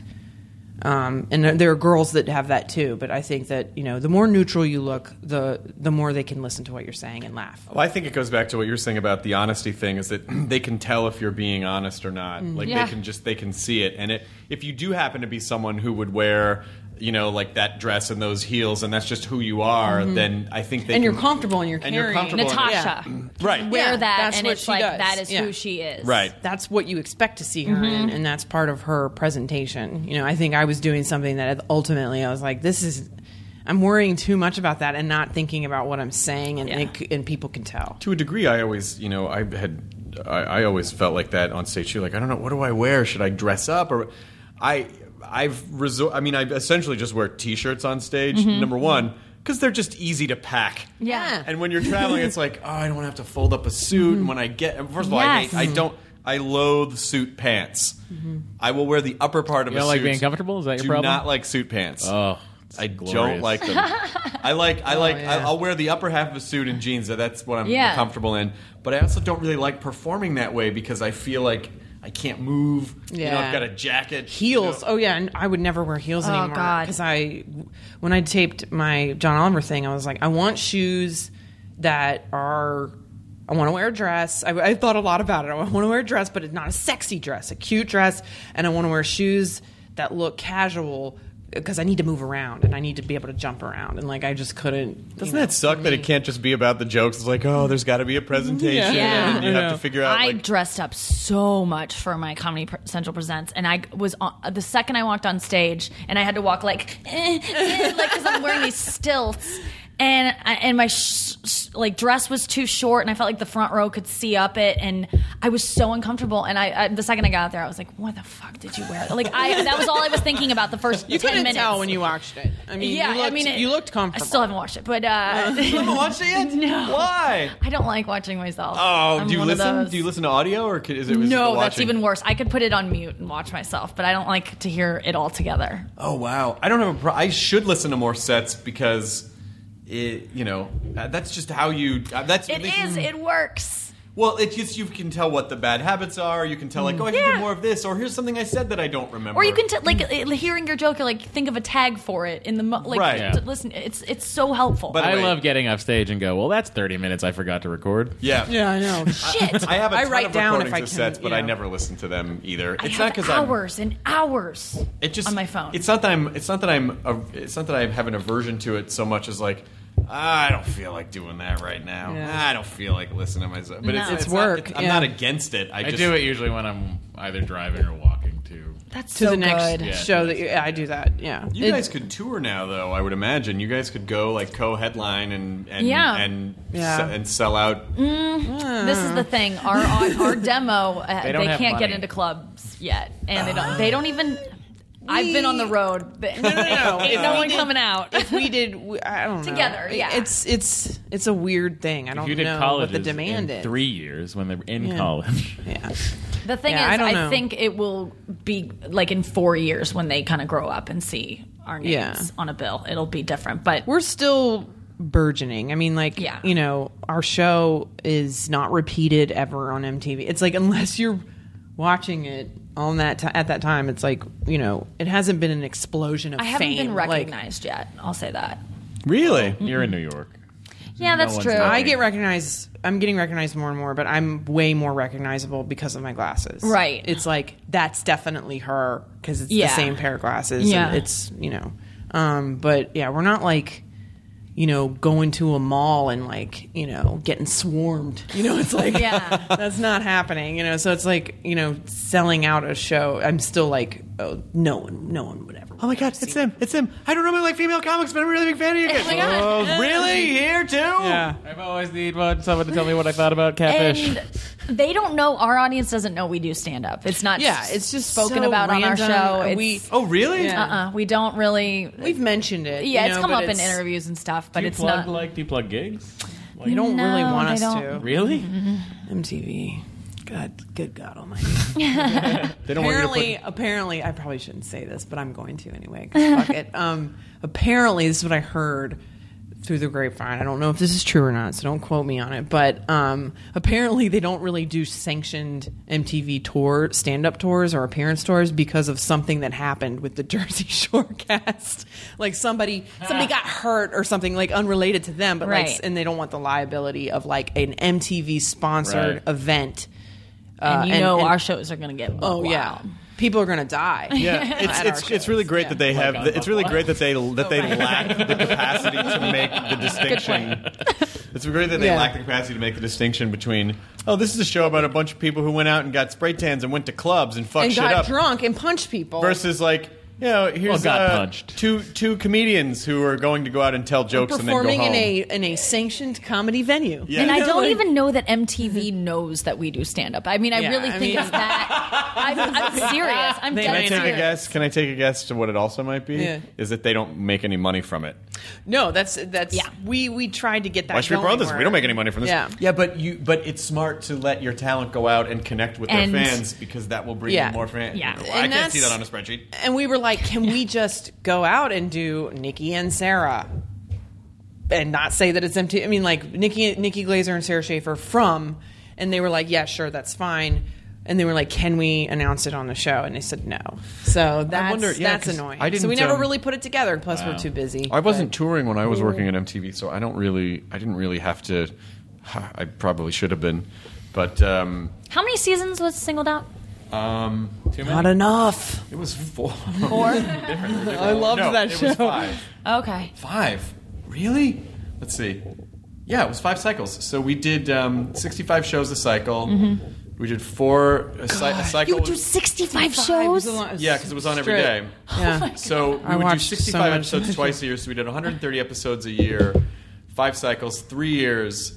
Um, and there are girls that have that too, but I think that, you know, the more neutral you look, the the more they can listen to what you're saying and laugh. Well, I think it goes back to what you're saying about the honesty thing, is that they can tell if you're being honest or not. Like Yeah. they can just they can see it. And it, if you do happen to be someone who would wear, you know, like that dress and those heels, and that's just who you are, then I think they And can, you're comfortable and you're and you're carrying. comfortable in it. Natasha, Right. wear Yeah, that, that's and what it's she like does. that is Yeah. who she is. Right. That's what you expect to see her in, and that's part of her presentation. You know, I think I was doing something that ultimately I was like, this is, I'm worrying too much about that and not thinking about what I'm saying, and Yeah. it, and people can tell. To a degree, I always, you know, I had, I, I always felt like that on stage too. Like, I don't know, what do I wear? Should I dress up? Or I, I've resort. I mean, I essentially just wear T-shirts on stage. Number one, because they're just easy to pack. Yeah. And when you're traveling, it's like, oh, I don't want to have to fold up a suit. And when I get, first of all, I Yes. hate, I don't. I loathe suit pants. I will wear the upper part of You a don't suit. like being comfortable? Is that your Do problem? not like suit pants. Oh, it's I glorious. don't like them. I like I like yeah. I'll wear the upper half of a suit and jeans. That's what I'm Yeah. comfortable in. But I also don't really like performing that way because I feel like I can't move. You know, Yeah. I've got a jacket. Heels. You know. Oh yeah, and I would never wear heels Oh, anymore. God. Because I, when I taped my John Oliver thing, I was like, I want shoes that are. I want to wear a dress. I, I thought a lot about it. I want to wear a dress, but it's not a sexy dress, a cute dress, and I want to wear shoes that look casual because I need to move around and I need to be able to jump around, and like I just couldn't. Doesn't you know, that suck that it can't just be about the jokes? It's like, oh, there's got to be a presentation, Yeah. and you I have know. to figure out. I like, dressed up so much for my Comedy Pr- Central Presents, and I was on, the second I walked on stage, and I had to walk like, eh, eh, like because I'm wearing these stilts, and I, and my sh- sh- like dress was too short, and I felt like the front row could see up it, and I was so uncomfortable. And I, I the second I got out there, I was like, what the fuck did you wear? Like I that was all I was thinking about the first You ten couldn't minutes. tell when you watched it. I mean, Yeah, you looked, I mean, it- you looked comfortable. I still haven't watched it, but uh, you haven't watched it yet? No. Why? I don't like watching myself. Oh, I'm do you one of listen? those. Do you listen to audio, or is it? Is it No, the that's watching? even worse. I could put it on mute and watch myself, but I don't like to hear it all together. Oh wow! I don't have a. Pro- I should listen to more sets because, it, you know, uh, that's just how you. Uh, that's It is. It works. Well, it just you can tell what the bad habits are. You can tell like, oh, I should Yeah. do more of this, or here's something I said that I don't remember. Or you can t- like uh, hearing your joke, or like think of a tag for it in the mo- like. Right. t- Yeah. Listen, it's it's so helpful. But- I Wait. love getting off stage and go, well, that's thirty minutes I forgot to record. yeah, Yeah, I know. Shit, I have a I ton write of down if recordings I of can, sets, but you I know. never listen to them either. I It's have not because I'm. hours and hours. It just on my phone. It's not that I'm. It's not that I'm. A, it's not that I have an aversion to it so much as like. I don't feel like doing that right now. Yeah. I don't feel like listening to myself. But No. it's, It's it's not- work, it's- I'm yeah. not against it. I, I just do it usually when I'm either driving or walking too. That's To so the next good. Yeah. show that you, yeah, I do that. Yeah, You It- guys could tour now, though. I would imagine you guys could go like co-headline and and Yeah. and Yeah. se- and sell out. This is the thing. Our our, our demo, uh, They they, don't have can't get money. into clubs yet, and they don't. They don't even. I've been on the road. But no, no. Ain't If no we one did- coming out. if we did, we- I don't know. Together, yeah. It's it's it's a weird thing. I If don't you did know college what the demand in is. three years when they're in Yeah. college. Yeah. The thing Yeah, I is, don't I, know. think it will be like in four years when they kind of grow up and see our names Yeah. on a bill. It'll be different, but We're still burgeoning. I mean, like, Yeah. you know, our show is not repeated ever on M T V. It's like, unless you're watching it on that ti at that time, it's like, you know, it hasn't been an explosion of I haven't fame. been Like, recognized yet. I'll say that. Really? You're in New York. Yeah, that's one's true. knowing. I get recognized. I'm getting recognized more and more, but I'm way more recognizable because of my glasses. Right. It's like that's definitely her because it's Yeah. the same pair of glasses. Yeah. And it's you know, um, but yeah, we're not like you know going to a mall and like you know getting swarmed. You know, it's like Yeah. that's not happening. You know, so it's like you know selling out a show. I'm still like oh, no one, no one would ever. oh my god, it's him, it's him. I don't normally like female comics, but I'm a really big fan of you guys. Oh my God. Oh, really? Here too? Yeah. I've always need one, someone to tell me what I thought about Catfish. And they don't know. Our audience doesn't know we do stand up. It's not. Yeah, it's just spoken so about on our random. show. It's, We- Oh, really? Yeah. uh-uh, we don't really. We've mentioned it. Yeah, you it's know, come but up in it's- interviews and stuff, but do you it's plug not. like do you plug gigs? Like, They don't No, really want they us don't. to. really? M T V. God, good God Almighty. They don't want apparently, you to apparently, I probably shouldn't say this, but I'm going to anyway. 'Cause fuck it. Um, apparently, this is what I heard through the grapevine. I don't know if this is true or not, so don't quote me on it. But um, apparently, they don't really do sanctioned M T V tour, stand-up tours, or appearance tours because of something that happened with the Jersey Shore cast. Like somebody, somebody got hurt or something like unrelated to them, but Right. like, and they don't want the liability of like an M T V sponsored Right. event. and Uh, you and- know and- our shows are going to get. Oh wild. yeah, people are gonna die. Yeah, it's At it's our it's really shows, great yeah. that they have. on The, it's really Buffalo. great that they that they lack the capacity to make the distinction. It's great that they Yeah. lack the capacity to make the distinction between. Oh, this is a show about a bunch of people who went out and got spray tans and went to clubs and fucked And shit got up. drunk and punched people. Versus like. You know, here's Well, got uh, punched. two two comedians who are going to go out and tell jokes and then go performing home. in a in a sanctioned comedy venue. Yeah. And I Yeah, don't like- even know that M T V knows that we do stand up. I mean, I Yeah, really I think mean- it's that. I'm, I'm serious. I'm They dead Can I may take serious. a guess? Can I take a guess to what it also might be? Yeah. Is that they don't make any money from it. No, that's that's Yeah. we we tried to get that. Why should we going promote this? where- We don't make any money from this. Yeah. yeah, but you but it's smart to let your talent go out and connect with And- their fans because that will bring Yeah. in more fans. Yeah. Well, And I can't that's- see that on a spreadsheet. And we were like, can we just go out and do Nikki and Sarah, and not say that it's M T V? I mean, like Nikki Nikki Glazer and Sarah Schaefer from, and they were like, yeah, sure, that's fine. And they were like, can we announce it on the show? And they said no. So that's wonder- yeah, that's 'cause annoying. I didn't, so we never um, really put it together. Plus, Wow. we're too busy. I wasn't But- touring when I was working at M T V, so I don't really, I didn't really have to. I probably should have been, but um, How many seasons was singled out? um, Too Not many? enough. it was four. Four. I loved no, that it show. was five. Okay. Five? Really? Let's see. Yeah, it was five cycles. So we did um, sixty-five shows a cycle. Mm-hmm. We did four. A, cy- a cycle. You would do was- sixty-five Five shows. was a lot- Yeah, because it was on every straight. day. Yeah. So we I would do watched so sixty-five much. episodes twice a year. So we did one hundred thirty episodes a year, five cycles, three years.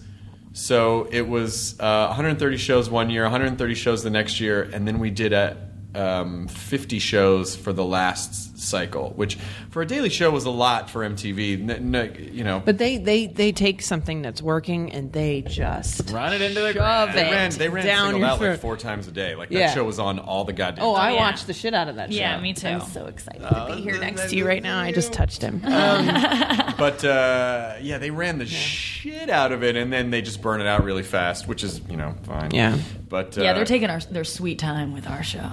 So it was uh, one hundred thirty shows one year, one hundred thirty shows the next year, and then we did a, um, fifty shows for the last cycle, which for a daily show was a lot for M T V. N- n- you know, But they, they, they take something that's working and they just Run it into the shove ground. it they ran they ran down singled your out throat. like four times a day. Like that Yeah. show was on all the goddamn. Oh, I yeah. watched the shit out of that show. Yeah, me too. I'm so excited to be here next to you right now. I just touched him. Um, But uh, yeah, they ran the shit out of it, and then they just burn it out really fast, which is you know fine. Yeah. But uh, Yeah, they're taking our, their sweet time with our show.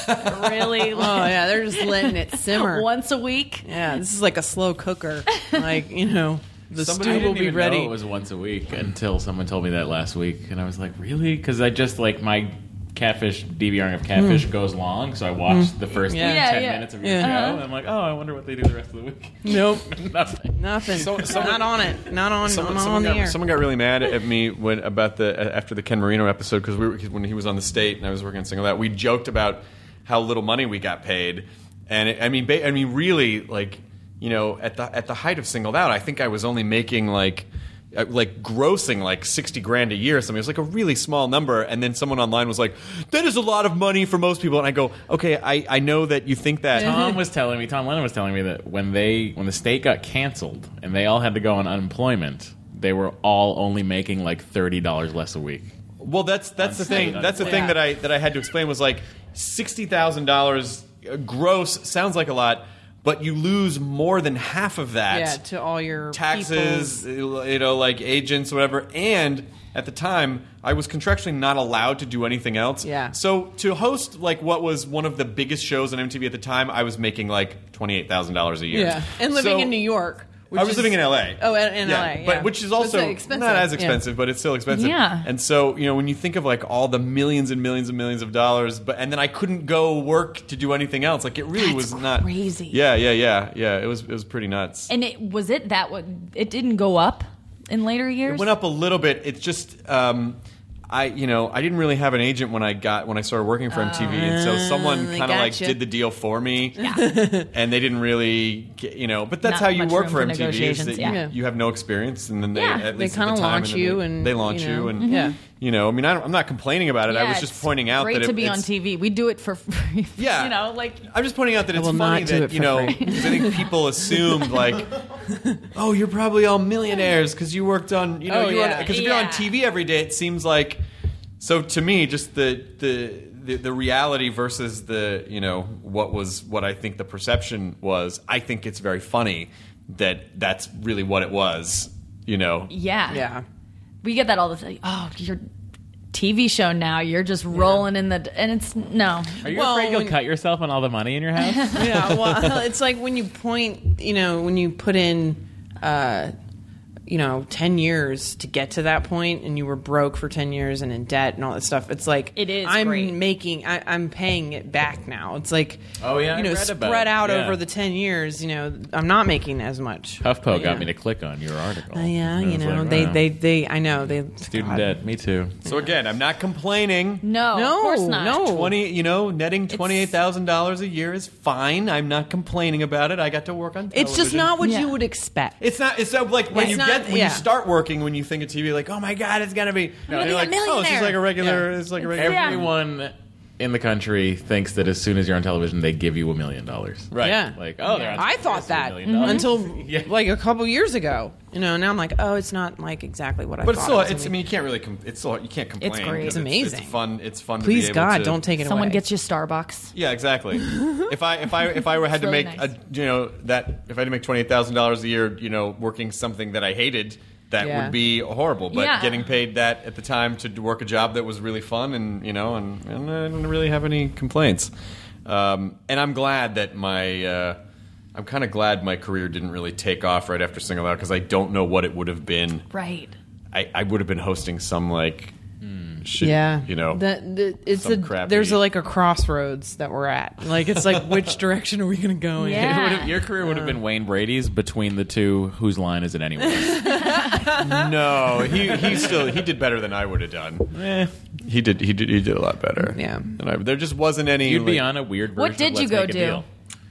really? oh yeah, they're just letting it simmer. Once a week. Yeah, this is like a slow cooker. Like you know, the Somebody I stew didn't will be even ready. know it was once a week until someone told me that last week, and I was like, "Really?" Because I just like my Catfish DVRing of Catfish goes long, so I watched the first Yeah. like, Yeah, ten yeah. minutes of your Yeah. show, Uh-huh. and I'm like, "Oh, I wonder what they do the rest of the week." Nope, Nothing. nothing. So- someone- not on it. Not on. Someone, not someone on the got, air. someone got really mad at me when about the after the Ken Marino episode because we were, when he was on the State and I was working on Single Out. We joked about how little money we got paid, and it, I mean, ba- I mean, really, like you know, at the at the height of Singled Out, I think I was only making like. uh, Like grossing like sixty grand a year or something. It was like a really small number. And then someone online was like, that is a lot of money for most people. And I go, okay, I, I know that you think that. Tom was telling me, Tom Lennon was telling me that when they when the state got canceled and they all had to go on unemployment, they were all only making like thirty dollars less a week. Well, that's that's the thing. Unstable. That's the thing Yeah. that I that I had to explain was like sixty thousand dollars gross sounds like a lot, but you lose more than half of that. yeah, to all your Taxes, people's- you know, like agents, whatever. And at the time, I was contractually not allowed to do anything else. Yeah. So to host like what was one of the biggest shows on M T V at the time, I was making like twenty eight thousand dollars a year. Yeah, and living So- in New York. Which I was is- living in L A. Oh, in, in yeah, L A, but yeah. which is But it's, also uh, expensive. not as Yeah. expensive, but it's still expensive. Yeah. And so you know when you think of like all the millions and millions and millions of dollars, but and then I couldn't go work to do anything else. Like it really That's was not crazy. Yeah, yeah, yeah, yeah. It was it was pretty nuts. And it was it that would it didn't go up in later years? It went up a little bit. It's just um, I, you know, I didn't really have an agent when I got when I started working for M T V, and so someone they kind of like gotcha. did the deal for me, and they didn't really, get, you know. But that's Not how you much work room for for M T V. Is negotiations, that yeah. you, Yeah. you have no experience, and then they Yeah. at They least kinda at the time, launch and then you they, and, they launch you you, know, and yeah. you know, I mean, I don't, I'm not complaining about it. I Yeah, was just it's pointing out great that to it, be on it's, T V. We do it for free. Yeah. You know, like I'm just pointing out that it's will funny not do that it you for know free. because I think people assumed like, oh, you're probably all millionaires because you worked on you know Oh, you yeah. because if you're on Yeah. T V every day, it seems like. So to me, just the, the the the reality versus the you know what was what I think the perception was. I think it's very funny that that's really what it was. You know. yeah, Yeah. We get that all the time. Oh, your T V show now. You're just rolling in the and it's no. Are you Well, afraid you'll when- cut yourself on all the money in your house? Yeah, well, it's like when you point, you know, when you put in, uh, you know, ten years to get to that point, and you were broke for ten years and in debt and all that stuff. It's like It is I'm great. making, I, I'm paying it back now. It's like, Oh, yeah, you I know, read about spread it. out Yeah. over the ten years. You know, I'm not making as much. HuffPo Yeah. got me to click on your article. Uh, yeah, I you was know, like, they, wow. they, they, I know they student God. debt. Me too. So again, I'm not complaining. No, No, of course not. no. Twenty, you know, netting twenty eight thousand dollars a year is fine. I'm not complaining about it. I got to work on. It's just television. not what Yeah. you would expect. It's not. It's not like when It's you not- get when yeah. you start working, when you think of T V, like, oh my god, it's gonna be. gonna you're be a like, oh, it's just millionaire. like a regular. Yeah. It's like a regular. Yeah. Everyone in the country thinks that as soon as you're on television, they give you a million dollars. Right. Yeah. Like, oh, they're on I T V, thought it's a that million dollars. until Yeah. like a couple years ago. You know, now I'm like, oh, it's not like exactly what I But thought. it's still, it was it's. I gonna mean, you can't really. Com- it's still. You can't complain. It's great. 'cause It's amazing. It's fun. It's fun. be. to be Please able God, to- don't take it Someone away. gets you Starbucks. Yeah, exactly. if I if I if I were had to really make nice. a you know that if I had to make twenty eight thousand dollars a year, you know, working something that I hated, that Yeah. would be horrible. But Yeah. getting paid that at the time to work a job that was really fun, and you know, and, and I didn't really have any complaints. Um, and I'm glad that my uh, I'm kind of glad my career didn't really take off right after Single Out because I don't know what it would have been. Right. I, I would have been hosting some like. Shit, Yeah, you know, the, the, it's some a crappy- there's a, like a crossroads that we're at. Like it's like which direction are we going to go in? Yeah. It would've- your career would have been Wayne Brady's between the two. Whose line is it anyway? No, he he still he did better than I would have done. Eh, He did he did he did a lot better. Yeah. And I, there just wasn't any. you'd be like- on a weird version. What of did you Let's go Make a do? Deal.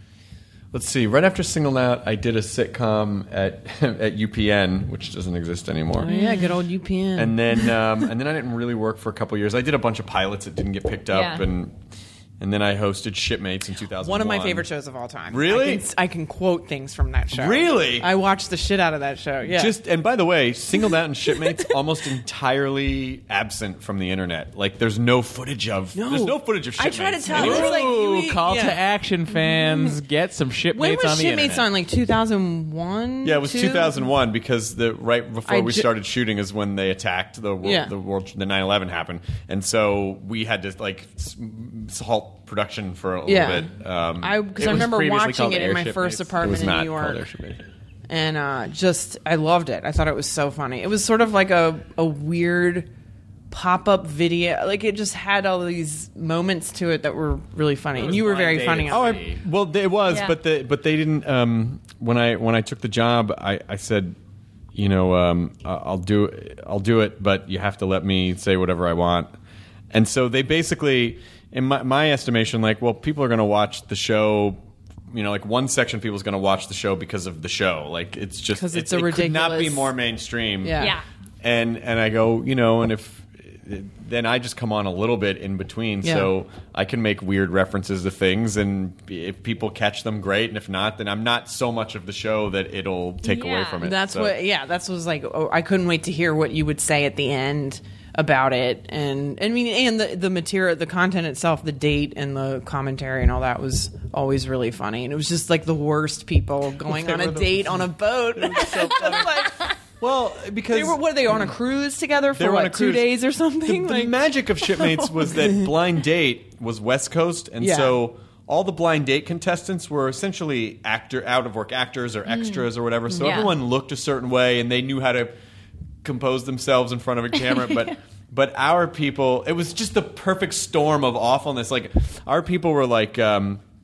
Let's see. Right after Singled Out, I did a sitcom at at U P N, which doesn't exist anymore. Oh, yeah, good old U P N. And then um, and then I didn't really work for a couple years. I did a bunch of pilots that didn't get picked up, Yeah. and and then I hosted Shipmates in two thousand one. One of my favorite shows of all time. Really? I can, I can quote things from that show. Really? I watched the shit out of that show. Yeah. Just and by the way, Singled Out and Shipmates almost entirely absent from the internet. Like there's no footage of. No. There's no footage of I Shipmates. try to tell anywhere. you, it's like, Ooh, we- call yeah. to action, fans! Get some shipmates when was on the Shipmates internet. on? Like two thousand one? Yeah, it was two thousand one because the right before I we ju- started shooting is when they attacked the world, Yeah. the world the nine eleven happened, and so we had to like s- s- halt production for a little Yeah. bit. Um, I because It I was remember previously watching called it in my Airship first Mates. it apartment was in not New called York, Airship Mates. and uh, just I loved it. I thought it was so funny. It was sort of like a a weird pop up video. Like it just had all these moments to it that were really funny. And was you were blind very dated. funny. Oh, on it. I, well, it was, Yeah. but the but they didn't. Um, when I when I took the job, I, I said, you know, um, I- I'll do I'll do it, but you have to let me say whatever I want. And so they basically, in my, my estimation, like, well, people are going to watch the show. You know, like one section of people is going to watch the show because of the show. Like it's just 'Cause it's it, a it could not be ridiculous- more mainstream. Yeah. Yeah. And and I go, you know, and if then I just come on a little bit in between, Yeah. so I can make weird references to things, and if people catch them, great, and if not, then I'm not so much of the show that it'll take away Yeah. from it. That's So- what. Yeah, that's was like. Oh, I couldn't wait to hear what you would say at the end about it, and I mean, and the the material, the content itself, the date and the commentary and all that was always really funny. And it was just like the worst people going They on a were the- date on a boat. so funny. Like, Well, because they were, what are they on a cruise together They for? were on What, a two cruise. days or the, something? the like, magic of Shipmates was that Blind Date was West Coast, and Yeah. so all the Blind Date contestants were essentially actor out of work actors or extras or whatever. So Yeah. everyone looked a certain way, and they knew how to compose themselves in front of a camera, but. But our people, it was just the perfect storm of awfulness. Like our people were like, um,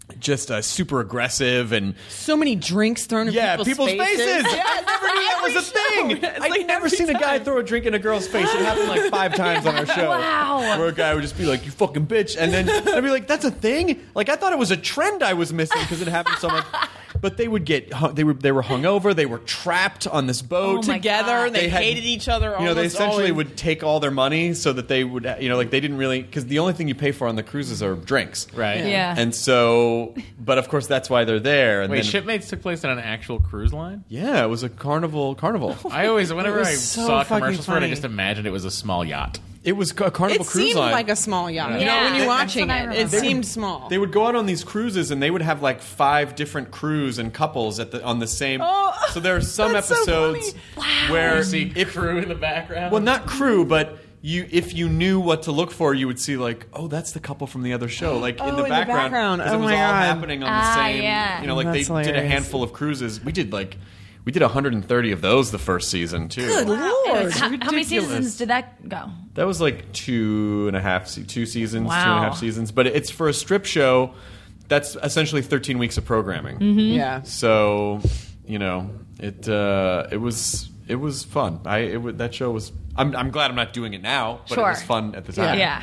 just uh, super aggressive and So many drinks thrown in yeah, people's, people's faces. faces. Yeah, I never knew that was a thing. It's I'd like never every seen a guy time. throw a drink in a girl's face. It happened like five times on our show. Wow. Where a guy would just be like, "You fucking bitch," and then I'd be like, "That's a thing." Like I thought it was a trend I was missing because it happened so much. But they would get hung, they were they were hungover. They were trapped on this boat Oh my Together, God. and they, They had- hated each other. You know, they almost essentially always. would take all their money so that they would, you know, like they didn't really, because the only thing you pay for on the cruises are drinks. Right. Yeah. And so, but of course that's why they're there. And Wait, then, Shipmates took place on an actual cruise line? yeah, it was a carnival, carnival. I always, whenever was I so saw fucking commercials for it, I funny. just imagined it was a small yacht. It was a carnival It cruise seemed line. like a small yacht. You Yeah. know, when you're That's watching what I it, it remember. seemed small. They would go out on these cruises and they would have like five different crews and couples at the on the same. Oh, so there are some that's so episodes where You see if crew in the background. well, not crew, but you if you knew what to look for, you would see like, oh, that's the couple from the other show, like Oh, in the in the background, background. 'cause Oh it was my all God. happening on the Ah, same. yeah. You know, like That's they did a hilarious. handful of cruises. We did like we did one hundred thirty of those the first season too. Good And lord! how, how many ridiculous. seasons did that go? That was like two and a half, se- two seasons, two and Wow. a half seasons. But it's for a strip show. That's essentially thirteen weeks of programming. Yeah. So, you know, it uh, it was it was fun. I it, wa- that show was. I'm I'm glad I'm not doing it now, but Sure. it was fun at the time. Yeah.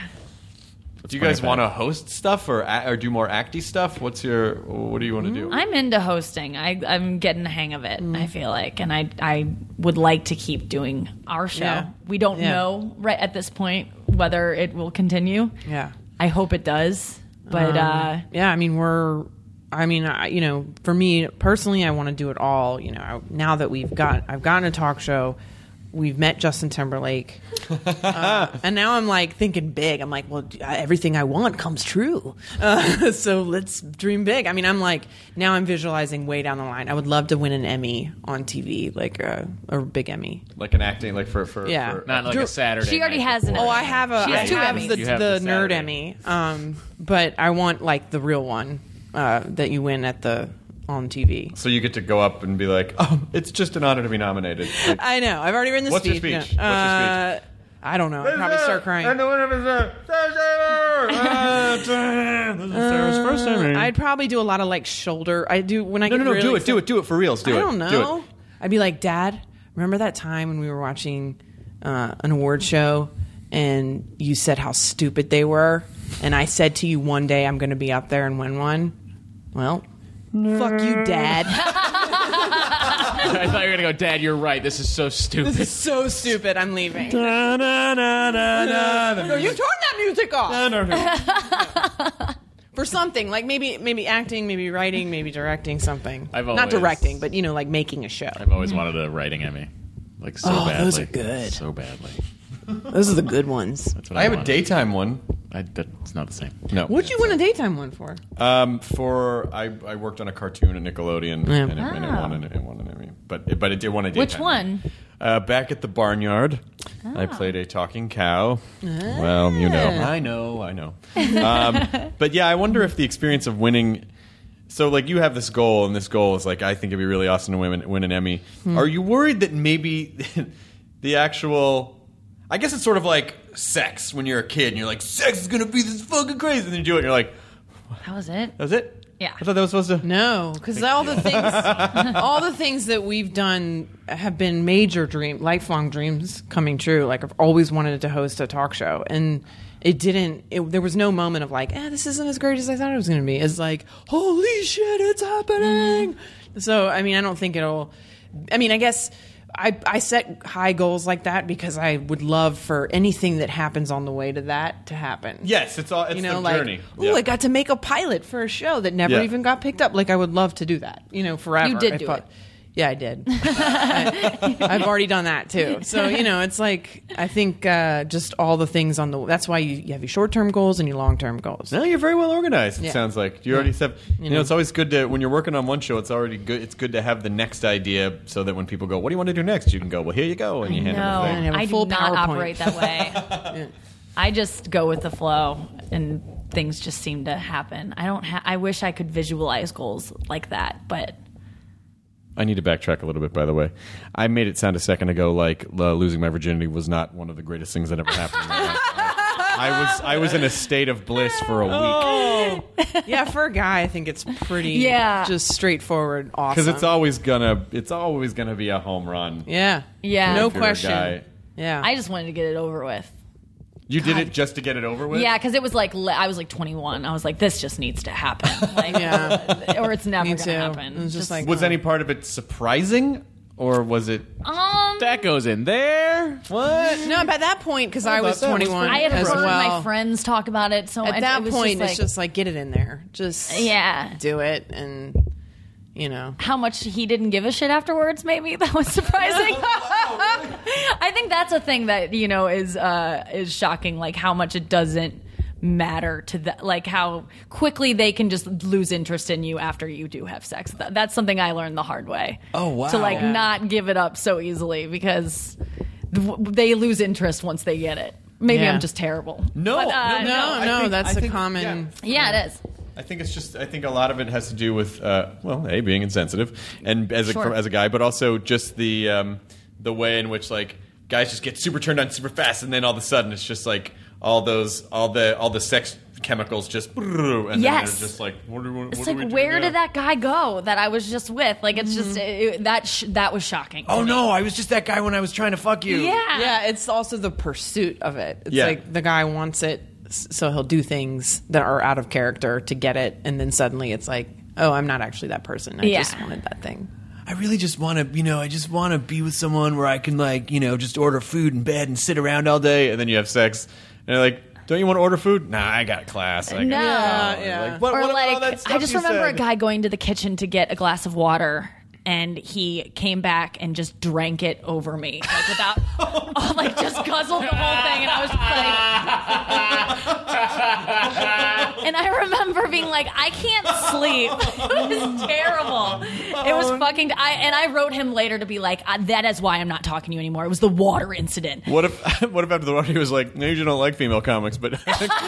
Do you guys funny want to about host stuff or a- or do more acty stuff? What's your what do you want to do? I'm into hosting. I, I'm getting the hang of it, Mm. I feel like. And I, I would like to keep doing our show. Yeah. We don't Yeah. know right at this point whether it will continue. Yeah. I hope it does. But uh, Yeah, I mean, we're. I mean, I, you know, for me personally, I want to do it all. You know, I, now that we've got, I've gotten a talk show. We've met Justin Timberlake, uh, and now I'm like thinking big. I'm like, well, d- everything I want comes true. Uh, so let's dream big. I mean, I'm like now I'm visualizing way down the line. I would love to win an Emmy on T V, like a, a big Emmy. Like an acting, like for for Yeah. for- Not like Drew- a Saturday. she already night has an before. Oh, I have a. She I has two have Emmys. the, You have the the nerd Saturday. Emmy, um, but I want like the real one uh, that you win at the on T V. So you get to go up and be like, oh, it's just an honor to be nominated. Like, I know. I've already written the What's your speech. speech? No. What's your Uh, I don't know. I'd probably start crying. And the winner is uh, Sarah Shaver. Ah, damn. This is Sarah's first Emmy. I'd probably do a lot of like shoulder. I do when I No, get no, no. really do it. Do it. Do it for reals. Do I it. don't know. Do it. I'd be like, Dad, remember that time when we were watching uh, an award show and you said how stupid they were, and I said to you one day I'm going to be up there and win one. Well, fuck you, Dad. I thought you were going to go, Dad, you're right. This is so stupid. This is so stupid. I'm leaving. Na, na, na, na, na. No, you turn that music off. For something like maybe maybe acting, maybe writing, maybe directing something. I've Not always- directing, but you know, like making a show. I've always wanted a writing Emmy. Like, so Oh, badly. those are good. So badly. Those are the good ones. That's what I have a want. daytime one. I, that's not the same. No. What'd you win a daytime one for? Um, for I, I worked on a cartoon at Nickelodeon, Yeah. and, it, and it won an, it won an Emmy. But but it did won a daytime. Which one? Uh, back at the barnyard, I played a talking cow. Well, you know, I know, I know. Um, but yeah, I wonder if the experience of winning. So, like, you have this goal, and this goal is like, I think it'd be really awesome to win, win an Emmy. Are you worried that maybe the actual? I guess it's sort of like sex when you're a kid, and you're like, sex is gonna be this fucking crazy, and then you do it, and you're like, That was it. that was it. Yeah. I thought that was supposed to. No, because all the things, all the things that we've done have been major dream, lifelong dreams coming true. Like I've always wanted to host a talk show, and it didn't. It, there was no moment of like, eh, this isn't as great as I thought it was going to be. It's like, holy shit, it's happening. So I mean, I don't think it'll. I mean, I guess. I, I set high goals like that because I would love for anything that happens on the way to that to happen. Yes, it's all. It's You know, the like, journey. ooh, Yeah. I got to make a pilot for a show that never Yeah. even got picked up. Like, I would love to do that, you know, forever. You did I do thought- it. Yeah, I did. I, I've already done that too. So, you know, it's like, I think uh, just all the things on the, that's why you, you have your short-term goals and your long-term goals. No, you're very well organized. It Yeah. sounds like you already have. You know, it's always good to when you're working on one show. It's already good. It's good to have the next idea, so that when people go, "What do you want to do next?" you can go, "Well, here you go," and you hand No, them the And thing. have a I full do not PowerPoint. operate that way. I just go with the flow, and things just seem to happen. I don't. Ha- I wish I could visualize goals like that, but I need to backtrack a little bit, by the way. I made it sound a second ago like uh, losing my virginity was not one of the greatest things that ever happened in my life. I was I was in a state of bliss for a week Oh, yeah. For a guy, I think it's pretty, Yeah. just straightforward, awesome. because it's always gonna it's always gonna be a home run. yeah, Yeah. no if you're a question. guy. Yeah, I just wanted to get it over with. You did it just to get it over with. Yeah, because it was like li- I was like twenty-one. I was like, this just needs to happen, like, Yeah. or it's never Me gonna too. happen. It was just like- Was any part of it surprising, or was it? um, That goes in there. What? no. By that point, because I thought was that was twenty-one I had as heard well. my friends talk about it so much. At that it was point, just it's like, just like get it in there, just yeah. do it, and you know. How much he didn't give a shit afterwards, maybe that was surprising. I think that's a thing that you know is uh, is shocking, like how much it doesn't matter to that, like how quickly they can just lose interest in you after you do have sex. Th- that's something I learned the hard way. Oh, wow. To like Yeah. not give it up so easily because th- they lose interest once they get it. Maybe Yeah. I'm just terrible. No, But, uh, no, No, I no, think- that's I a think- common. yeah. Yeah, it is. I think it's just. I think a lot of it has to do with, uh, well, a being insensitive, and as a Sure. as a guy, but also just the um, the way in which like guys just get super turned on super fast, and then all of a sudden it's just like all those all the all the sex chemicals just and then Yes. they're just like what do, what It's do like, we do where now? did that guy go that I was just with? Like, it's just it, that sh- that was shocking. to Oh me. no, I was just that guy when I was trying to fuck you. Yeah. Yeah, it's also the pursuit of it. It's Yeah. like the guy wants it, s- so he'll do things that are out of character to get it, and then suddenly it's like, oh, I'm not actually that person. I Yeah. just wanted that thing. I really just want to, you know, I just want to be with someone where I can, like, you know, just order food in bed and sit around all day. And then you have sex, and you're like, don't you want to order food? Nah, I got class. I got No. Yeah, yeah. Like, what, Or what about all like, that I stuff just you remember said? a guy going to the kitchen to get a glass of water, and he came back and just drank it over me, like without, oh, like just guzzled the whole thing, and I was just like, and I remember being like, I can't sleep. It was terrible. It was fucking. I and I wrote him later to be like, uh, that is why I'm not talking to you anymore. It was the water incident. What if what if after the water he was like, I usually don't like female comics, but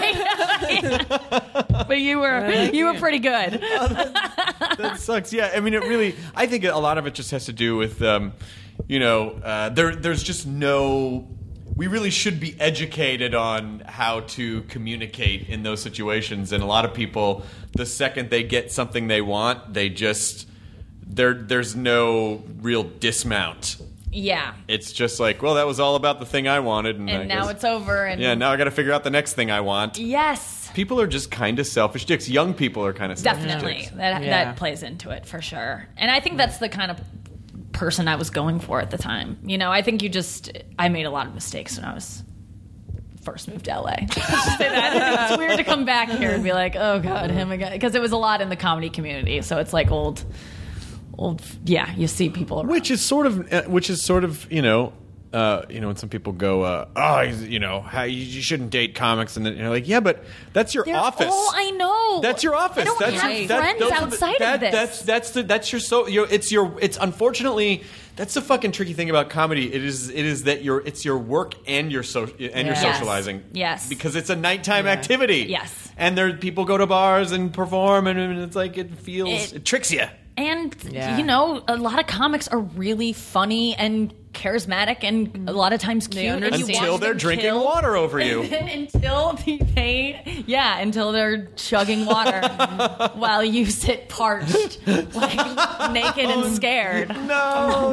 But you were you were pretty good. that sucks. Yeah, I mean, it really. I think a lot of it just has to do with, um, you know, uh, there. There's just no. We really should be educated on how to communicate in those situations, and a lot of people, the second they get something they want, they just there. There's no real dismount. Yeah. It's just like, well, that was all about the thing I wanted, and, I And now guess- it's over. And yeah. Now I got to figure out the next thing I want. yes. People are just kind of selfish dicks. Young people are kind of selfish Definitely. dicks. That Yeah. that plays into it for sure. And I think that's the kind of person I was going for at the time. You know, I think you just I made a lot of mistakes when I was first moved to L A. Let's just say that. It's weird to come back here and be like, "Oh god, him again," because it was a lot in the comedy community. So it's like old old yeah, you see people around. Which is sort of, uh, which is sort of, you know, uh, you know, when some people go, uh, oh, he's- you know, how you, you shouldn't date comics, and then you're like, yeah, but that's your They're- office. Oh, I know. That's your office. I don't that's have your, friends those are the- outside that- of this. That's that's the, that's your so your it's your it's unfortunately that's the fucking tricky thing about comedy. It is it is that your it's your work and your so and your Yes. socializing. Yes. because it's a nighttime activity. Yes. and there people go to bars and perform, and, and it's like it feels it, It- tricks you. And, Yeah. you know, a lot of comics are really funny and charismatic and a lot of times cute. and you understand. Until watch they're them drinking kill. water over you. And then until they, yeah, until they're chugging water while you sit parched, like naked and scared. No,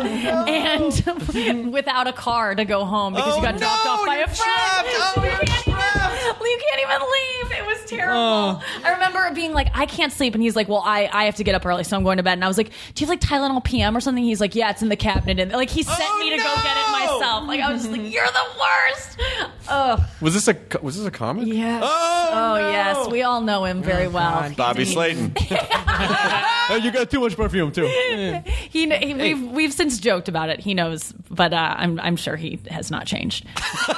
And without a car to go home because Oh, you got dropped no, off by you're a friend. trapped. Oh, So you, you're can't even, trapped. you can't even leave. It was terrible. Oh. I remember being like, I can't sleep. And he's like, well, I, I have to get up early, so I'm going to bed. And I was like, do you have like Tylenol P M or something? He's like, yeah, it's in the cabinet. And like, he sent Oh, me to go get it no. myself. Like, I was just like, you're the worst. Ugh. Was this a was this a comic? Yes. Oh, Oh, no. yes. We all know him very well. God. Bobby Slayton. Oh, you got too much perfume too. He, he we've we've since joked about it. He knows, but uh, I'm I'm sure he has not changed.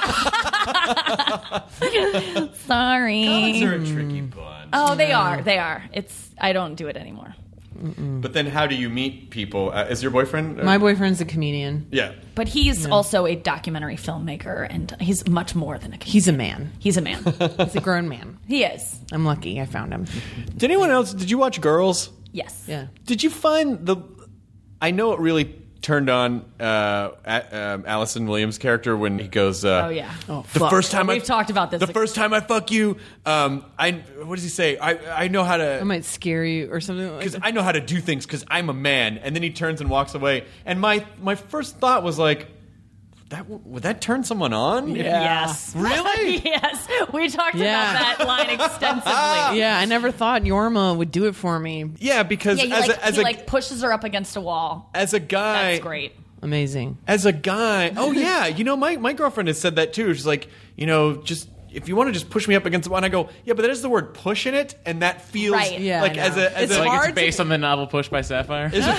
Sorry. Comics are a tricky bunch. Oh, they are. They are. It's. I don't do it anymore. But then, how do you meet people? Uh, is your boyfriend? uh, My boyfriend's a comedian. yeah. But he's also a documentary filmmaker, and he's much more than a. Comedian. He's a man. He's a man. He's a grown man. He is. I'm lucky I found him. Did anyone else? Did you watch Girls? Yes. Yeah. Did you find the? I know it really turned on uh, a- um, Allison Williams' character when he goes, uh, Oh yeah. Oh, the fuck. first time We've I, talked about this. The first time I fuck you, um, I what does he say? I I know how I to might scare you or something like because that. I know how to do things because I'm a man. And then he turns and walks away. And my my first thought was like, that would that turn someone on? Yes. Really? Yes. We talked Yeah. about that line extensively. Yeah, I never thought Yorma would do it for me. Yeah, because Yeah, he as like a, as he a like pushes her up against a wall. as a guy, That's great. Amazing. as a guy, oh yeah, you know, my, my girlfriend has said that too. She's like, you know, just if you want to just push me up against the wall, and I go, yeah, but that is the word push in it, and that feels Right. Yeah, like I know. as a as It's a Like hard it's based to- on the novel Push by Sapphire. is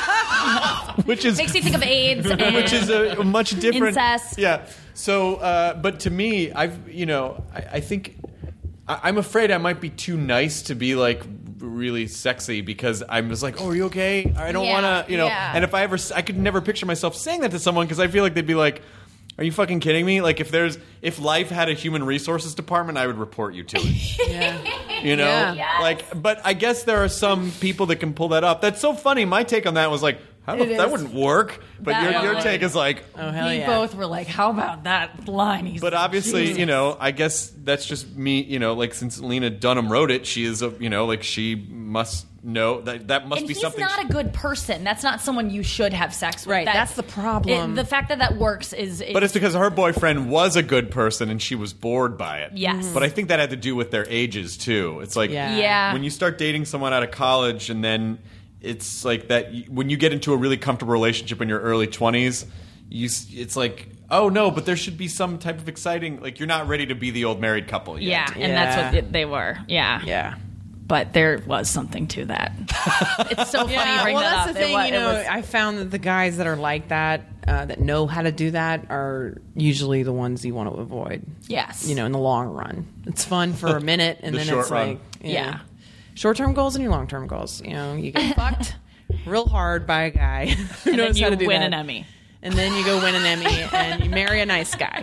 it- which is Makes you think of AIDS and which is a, a much different incest. Yeah. So, uh, but to me, I've you know, I, I think I, I'm afraid I might be too nice to be like really sexy because I'm just like, oh, are you okay? I don't Yeah, want to, you know. yeah. And if I ever, s- I could never picture myself saying that to someone because I feel like they'd be like, are you fucking kidding me? Like if there's if life had a human resources department, I would report you to it. Yeah. You know, Yeah. Yes. like, but I guess there are some people that can pull that up. That's so funny. My take on that was like, how the, It that is. wouldn't work. But That your, your would. take is like, Oh, hell we yeah. both were like, how about that line? He's but obviously, Jesus. you know, I guess that's just me. You know, like since Lena Dunham wrote it, she is a, you know, like she must know that that must And be he's something. not a good person. That's not someone you should have sex with. Right, That- that's the problem. it- the fact that that works is, is but it's because her boyfriend was a good person and she was bored by it. Yes. But I think that had to do with their ages too. It's like Yeah. Yeah. when you start dating someone out of college and then it's like that when you get into a really comfortable relationship in your early twenties, you s- it's like, oh no, but there should be some type of exciting, like you're not ready to be the old married couple yeah, yet. and that's Yeah. what it, they were. Yeah, Yeah. But there was something to that. It's so funny you Yeah, bring well, that that's up. the It thing. wa- you it know, was- I found that the guys that are like that, uh, that know how to do that, are usually the ones you want to avoid. Yes. You know, in the long run, it's fun for a minute, and The then short it's run. like, Yeah. short-term goals and your long-term goals. You know, you get fucked real hard by a guy who and then knows you how to do win that. an Emmy. And then you go win an Emmy, and you marry a nice guy.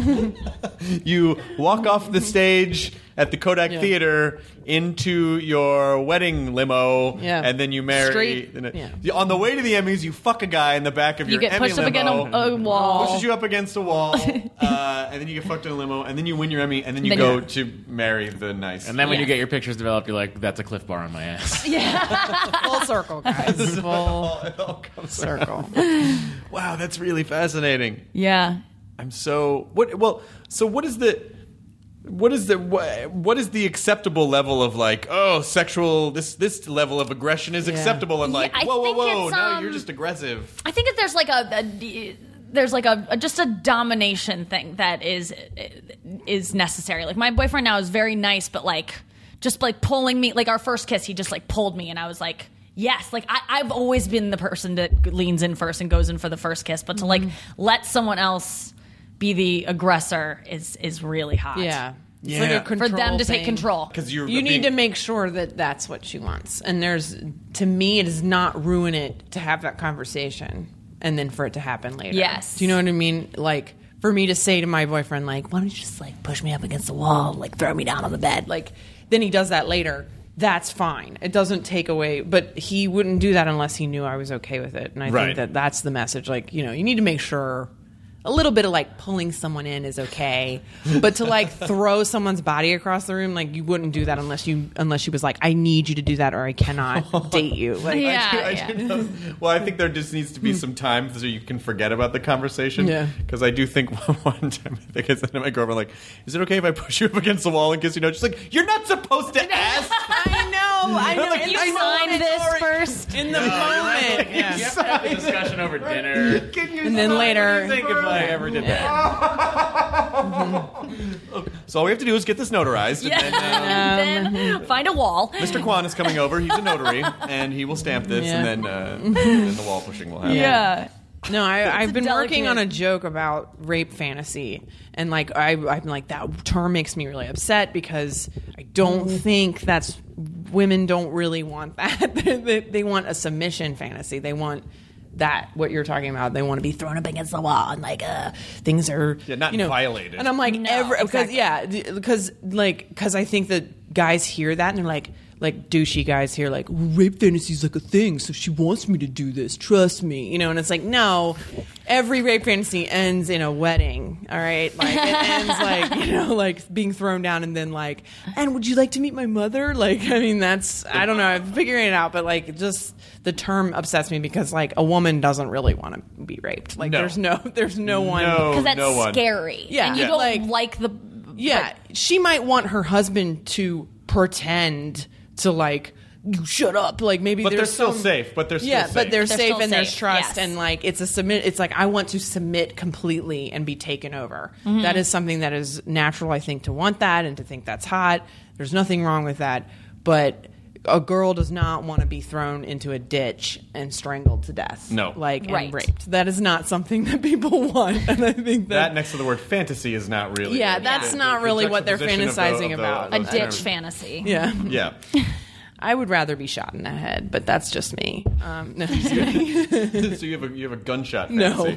You walk off the stage at the Kodak Yeah. Theater into your wedding limo, Yeah. and then you marry. Straight- and it- yeah. On the way to the Emmys, you fuck a guy in the back of You your get Emmy pushed up limo. against a, a wall. Pushes you up against a wall, uh, and then you get fucked in a limo, and then you win your Emmy, and then you Then go you- to marry the nice. And then when Yeah. you get your pictures developed, you're like, that's a Cliff Bar on my ass. Full circle, guys. Full it all comes circle. Wow, that's really fascinating. Yeah. I'm so what? Well, so what is the what is the what, what is the acceptable level of like oh sexual this this level of aggression is Yeah. acceptable and like Yeah, I whoa whoa think whoa it's, no um, you're just aggressive. I think that there's like a, a there's like a, a just a domination thing that is is necessary. Like my boyfriend now is very nice, but like just like pulling me. Like our first kiss, he just like pulled me, and I was like, yes. Like I, I've always been the person that leans in first and goes in for the first kiss, but to like let someone else be the aggressor is is really hot. Yeah. It's Yeah. like a For for them control to take thing. control. Because you're You being- need to make sure that that's what she wants. And there's, to me, it does not ruin it to have that conversation and then for it to happen later. Yes. Do you know what I mean? Like, for me to say to my boyfriend, like, why don't you just, like, push me up against the wall, like, throw me down on the bed? Like, then he does that later. That's fine. It doesn't take away, but he wouldn't do that unless he knew I was okay with it. And I Right. think that that's the message. Like, you know, you need to make sure a little bit of like pulling someone in is okay, but to like throw someone's body across the room, like you wouldn't do that unless you unless she was like, I need you to do that or I cannot date you. Like, Yeah. I do- I yeah. do know- well, I think there just needs to be some time so you can forget about the conversation. Yeah. Because I do think one time, I think I said to my girlfriend, like, is it okay if I push you up against the wall and kiss you? No, she's like, you're not supposed to ask. I know, I know. Like, in You the signed moment- this first. in the moment. Yeah. You have to have a discussion over dinner. Can you And then sign later- anything if I ever did that? So all we have to do is get this notarized, and then uh, then find a wall. Mister Kwan is coming over. He's a notary, and he will stamp this, Yeah. and then, uh, then the wall pushing will happen. Yeah. No, I, I've a been working delicate- on a joke about rape fantasy, and like I, I'm like that term makes me really upset because I don't think that's women don't really want that. they, they want a submission fantasy. They want that what you're talking about. They want to be thrown up against the wall and like uh, things are Yeah, not you know, violated. And I'm like No, every because exactly. yeah because like because I think that guys hear that and they're like, like douchey guys here, like rape fantasy is like a thing, so she wants me to do this. Trust me, you know. And it's like, no, every rape fantasy ends in a wedding. All right, like it ends like you know, like being thrown down, and then like, and would you like to meet my mother? Like, I mean, that's I don't know. I'm figuring it out, but like, just the term upsets me because like a woman doesn't really want to be raped. Like, No. there's no, there's no one. No. Because that's no one. scary. Yeah. And you Yeah. don't Like- like, the. Yeah, she might want her husband to pretend to like you shut up. Like maybe But they're there's still some- safe. But they're still yeah, safe. but they're, They're safe still and there's safe, trust yes. and like it's a submit. It's like I want to submit completely and be taken over. Mm-hmm. That is something that is natural, I think, to want that and to think that's hot. There's nothing wrong with that, but a girl does not want to be thrown into a ditch and strangled to death. No. like Right. and raped. That is not something that people want, and I think that that. next to the word fantasy is not really. Yeah, the- that's the- not the really what they're juxtaposition of the- fantasizing of the- about. A those ditch terms. fantasy. yeah. Yeah. I would rather be shot in the head, but that's just me. Um, no, I'm just kidding. So you have a you have a gunshot fantasy.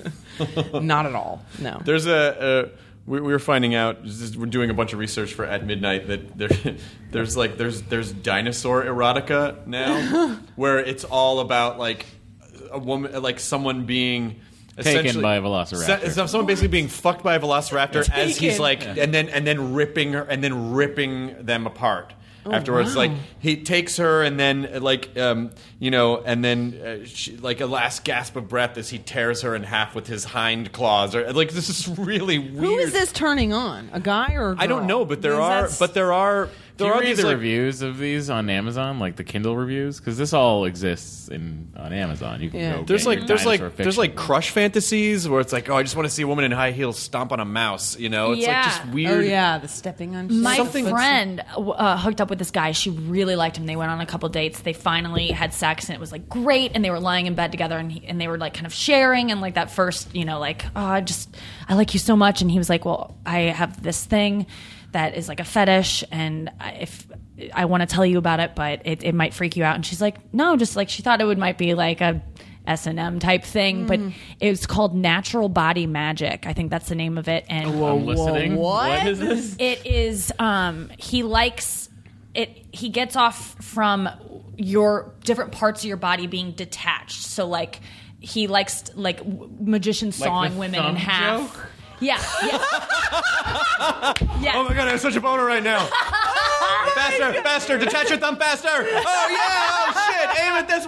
No, not at all. No. There's a, a we, we were finding out. Just, we're doing a bunch of research for At Midnight that there, there's like there's there's dinosaur erotica now, where it's all about like a woman, like someone being Taken essentially- by a velociraptor. Se- so someone basically being fucked by a velociraptor as he's Taken. like, and then and then ripping her and then ripping them apart. Afterwards, like he takes her, and then like um, you know, and then uh, she, like a last gasp of breath as he tears her in half with his hind claws. Or like this is really weird. Who is this turning on? A guy or a girl? I don't know, but there Because are, that's- but there are, Do there you are read these the like, reviews of these on Amazon, like the Kindle reviews? Because this all exists in on Amazon. You can Yeah. go There's get like your there's like dinosaur there's fiction. like crush fantasies where it's like, oh, I just want to see a woman in high heels stomp on a mouse. You know, it's Yeah. like just Oh weird. yeah, the stepping on. shit. My Something- friend uh, hooked up with this guy. She really liked him. They went on a couple dates. They finally had sex, and it was like great. And they were lying in bed together, and he, and they were like kind of sharing. And like that first, you know, like oh, I just I like you so much. And he was like, well, I have this thing that is like a fetish, and I- if I want to tell you about it, but it, it might freak you out. And she's like, no, just like she thought it would might be like a S and M type thing, but it's called Natural Body Magic. I think that's the name of it. And I'm listening. what? What is this? it is um he likes it he gets off from your different parts of your body being detached, so like he likes like w- magicians Like sawing the women in thumb half. joke? Yeah, yeah. yeah. Oh my god, I have such a boner right now. Faster, faster, detach your thumb faster. Oh yeah, oh shit, aim it this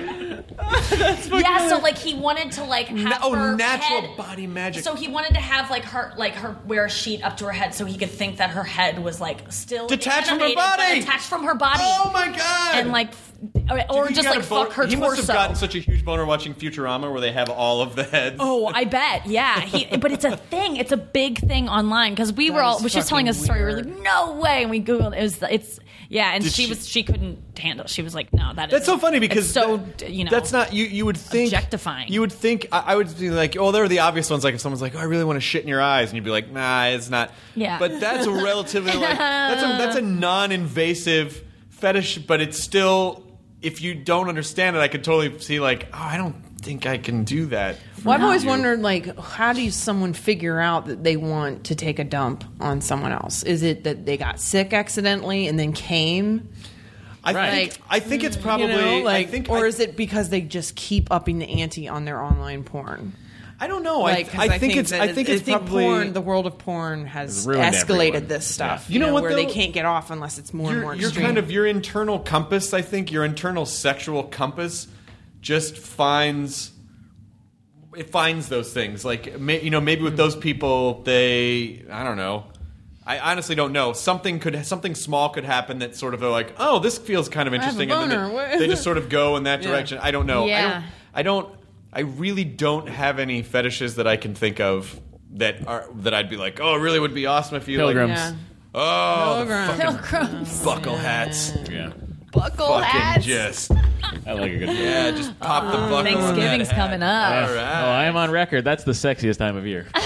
way. Yeah, so like he wanted to like have Na- oh, her natural head- body magic. So he wanted to have like her like her wear a sheet up to her head so he could think that her head was like still Detached from her animated, but body! attached from her body. Oh my god. And like, f- or, or He just got like a boner- fuck her He must torso. have gotten such a huge boner watching Futurama where they have all of the heads. Oh, I bet. Yeah. He, but it's a thing. It's a big thing online because we were all. is She was telling us a story. We were fucking like, no way. And we googled. It was. It's. Yeah. And Did she, she- was. She couldn't handle. She was like, no, that is. That's so funny because it's so that- you know. that's not you. You would think objectifying. You would think I, I would be like, oh, they're the obvious ones. Like if someone's like, oh, I really want to shit in your eyes, and you'd be like, nah, it's not. Yeah. But that's a relatively like that's a that's a non-invasive fetish, but it's still. If you don't understand it, I could totally see like, oh, I don't think I can do that. Well, I've always You. wondered, like, how do someone figure out that they want to take a dump on someone else? Is it that they got sick accidentally and then came? I Right. think I think it's probably You know, like, I think or I, is it because they just keep upping the ante on their online porn? I don't know. Like, I, 'cause I think it's that I think it's probably porn. The world of porn has It's ruined escalated everyone. this stuff. Yeah. You know what, Where though? they can't get off unless it's more and your, more your extreme. kind of your internal compass, I think your internal sexual compass just finds it finds those things like may, you know maybe with those people they I don't know I honestly don't know something could something small could happen that sort of are like oh this feels kind of have a interesting and then boner. they, they just sort of go in that Yeah. direction. I don't know. I Yeah. don't I don't I really don't have any fetishes that I can think of that are that I'd be like oh it really would be awesome if you Pilgrims. like yeah. oh the Pilgrims. fucking Pilgrims. buckle hats. Yeah. Buckle Fucking hats. just I like a good yeah, just pop the buckle. on that Thanksgiving's hat. coming up. All Oh, right. I am on record. That's the sexiest time of year.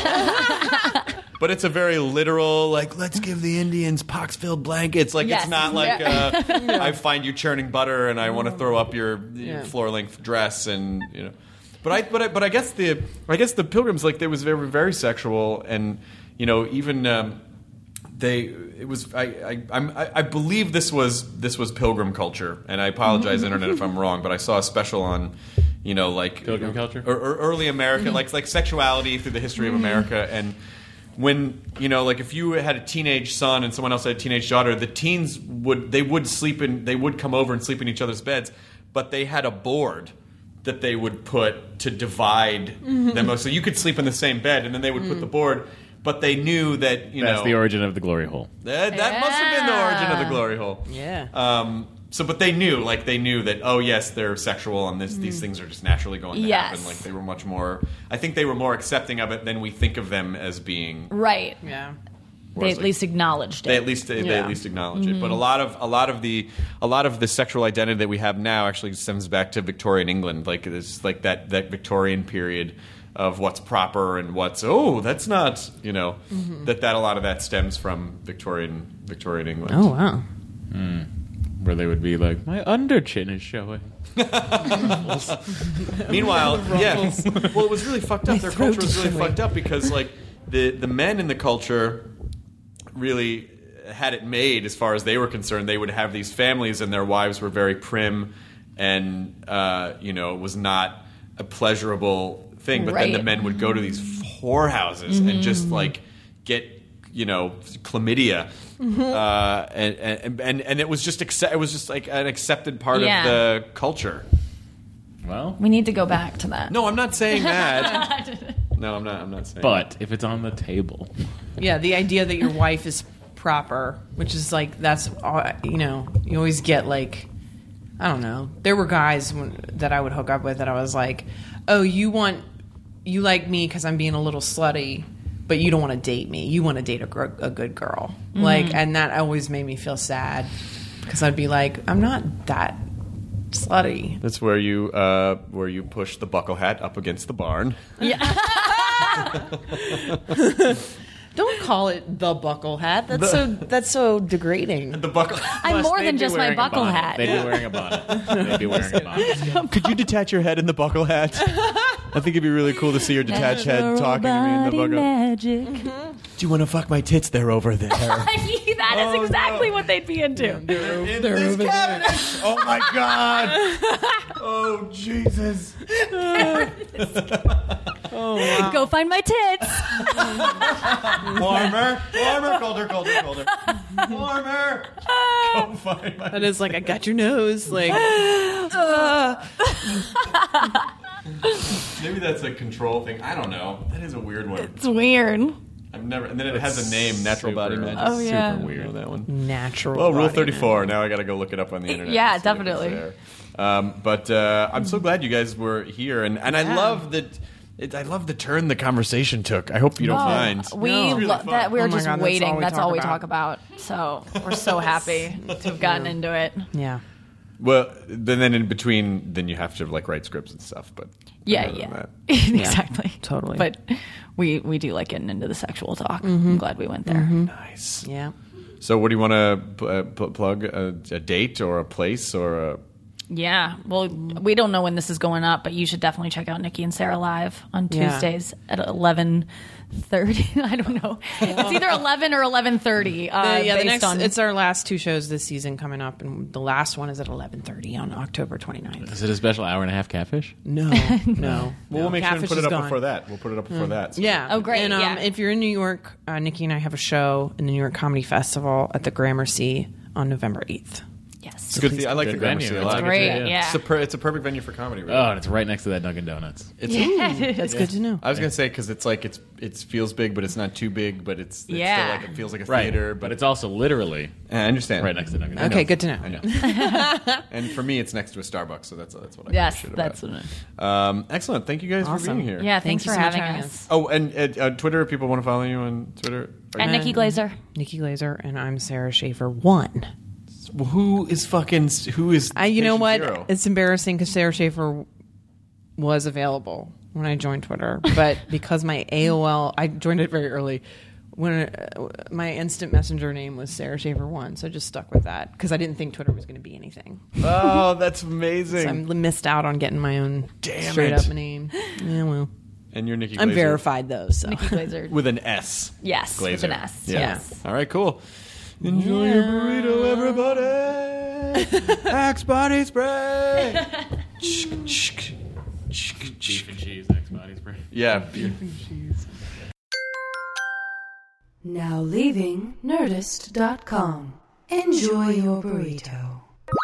But it's a very literal, like let's give the Indians pox-filled blankets. Like Yes. it's not like uh, I find you churning butter and I want to throw up your, your Yeah. floor-length dress and you know. But I but I, but I guess the I guess the Pilgrims like they was very very sexual and you know even. Um, they it was I I I'm, I I believe this was this was pilgrim culture, and I apologize, internet, if I'm wrong, but I saw a special on, you know, like Pilgrim culture? or, or early America, like like sexuality through the history of America, and when, you know, like if you had a teenage son and someone else had a teenage daughter, the teens would they would sleep in they would come over and sleep in each other's beds, but they had a board that they would put to divide mm-hmm. them. So you could sleep in the same bed, and then they would mm. put the board. But they knew that, you That's know... the origin of the glory hole. That, that yeah. must have been the origin of the glory hole. Yeah. Um, so, but they knew, like, they knew that, oh, yes, they're sexual, and this, mm. these things are just naturally going to yes. happen. Like, they were much more... I think they were more accepting of it than we think of them as being. Right. Yeah. They at like, least acknowledged it. They at least they, yeah. they at least acknowledge mm-hmm. it. But a lot of a lot of the a lot of the sexual identity that we have now actually stems back to Victorian England. Like it's like that, that Victorian period of what's proper and what's oh that's not, you know, mm-hmm. that that a lot of that stems from Victorian Victorian England. Oh wow. Mm. Where they would be like, my under chin is showing. Meanwhile, yeah. Well, it was really fucked up. Their culture was really fucked up because like the the men in the culture really had it made as far as they were concerned. They would have these families and their wives were very prim and uh, you know, it was not a pleasurable thing. But right. then the men would go to these whorehouses mm-hmm. and just like get, you know, chlamydia. Mm-hmm. Uh, and, and and and it was just accept, it was just like an accepted part yeah. of the culture. Well, we need to go back to that. No, I'm not saying that. No, I'm not. I'm not saying. But that. if it's on the table, yeah, the idea that your wife is proper, which is like that's all, you know, you always get like, I don't know. There were guys when, that I would hook up with that I was like, oh, you want, you like me because I'm being a little slutty, but you don't want to date me. You want to date a, gr- a good girl, mm-hmm. like, and that always made me feel sad because I'd be like, I'm not that slutty. That's where you uh, where you push the buckle hat up against the barn. Yeah. Don't call it the buckle hat. That's the, so that's so degrading. The buckle. I'm more than just my buckle hat. They'd be wearing a bonnet. They'd be wearing a bonnet. Could you detach your head in the buckle hat? I think it'd be really cool to see your detached head talking to me in the buckle. Magic. Mm-hmm. Do you want to fuck my tits? They're over there. That is Oh, exactly no. what they'd be into. They're, in they're this cabinet. Oh my god! Oh Jesus! Oh, wow. Go find my tits. Warmer, warmer, colder, colder, colder. Warmer. Go find my. That is like I got your nose. Like, uh. Maybe that's a control thing. I don't know. That is a weird one. It's weird. I've never. And then it has a name, natural super, body magic. Oh, yeah. Super weird. That one. Natural. Oh, Rule body thirty-four. Now I got to go look it up on the internet. Yeah, and see if it's definitely. there. Um, but uh, I'm so glad you guys were here, and, and I Yeah. love that. It, I love the turn the conversation took. I hope you don't Oh, mind. We It's really love fun. that. We were Oh my just God, that's waiting. all we That's talk all we about. talk about. So we're so happy to have gotten into it. Yeah. Well, then, then in between, then you have to like write scripts and stuff. But Yeah, other than yeah, that- exactly, totally. But we we do like getting into the sexual talk. I'm glad we went there. nice. Yeah. So, what do you want to uh, pl- plug? A, a date or a place or a? Yeah. Well, we don't know when this is going up, but you should definitely check out Nikki and Sarah live on Yeah. Tuesdays at eleven thirty. I don't know. It's either eleven or eleven thirty. Uh, The- yeah, the based next, on it's our last two shows this season coming up, and the last one is at eleven thirty on October twenty-ninth. Is it a special hour and a half catfish? No, no. Well, we'll make sure and Catfish put it is up gone. before that. We'll put it up before that. so- Yeah. Oh, great, And um, yeah. if you're in New York, uh, Nikki and I have a show in the New York Comedy Festival at the Gramercy on November eighth. yes. It's a good. thing. I like Good the Gramercy venue. a It's lot. great. Yeah. Yeah. It's a, per, it's a perfect venue for comedy. Really. Oh, and it's right next to that Dunkin' Donuts. It's That's good to know. I was gonna say because it's like it's it feels big, but it's not too big, but it's, it's Yeah. still like it feels like a Right, theater. but But it's also literally I understand. right next to Dunkin' I Donuts. know. Okay, good to know. I know. And for me, it's next to a Starbucks, so that's that's what I Yes, give a shit that's about. what Um, excellent. Thank you guys for Awesome. being here. Yeah. Thanks Thank for you so much having for having us. Oh, and uh, uh, Twitter. If people want to follow you on Twitter. Are And you- Nikki Glazer. Nikki Glazer, and I'm Sarah Schaefer one. Who is fucking? Who is? I, you know patient what? zero? It's embarrassing because Sarah Schaefer was available when I joined Twitter, but because my A O L, I joined it very early. When uh, my instant messenger name was Sarah Schaefer one, so I just stuck with that because I didn't think Twitter was going to be anything. Oh, that's amazing. So I missed out on getting my own Damn straight it. up name. Yeah, well, And you're Nikki Glazer. I'm verified though, so. Nikki Glazer. With an S. Yes, Glazer. with an S. Yeah. Yes. All right, cool. Enjoy your burrito, everybody. Axe body spray. Beef and cheese, X body spray. Yeah. Now leaving Nerdist dot com. Enjoy your burrito.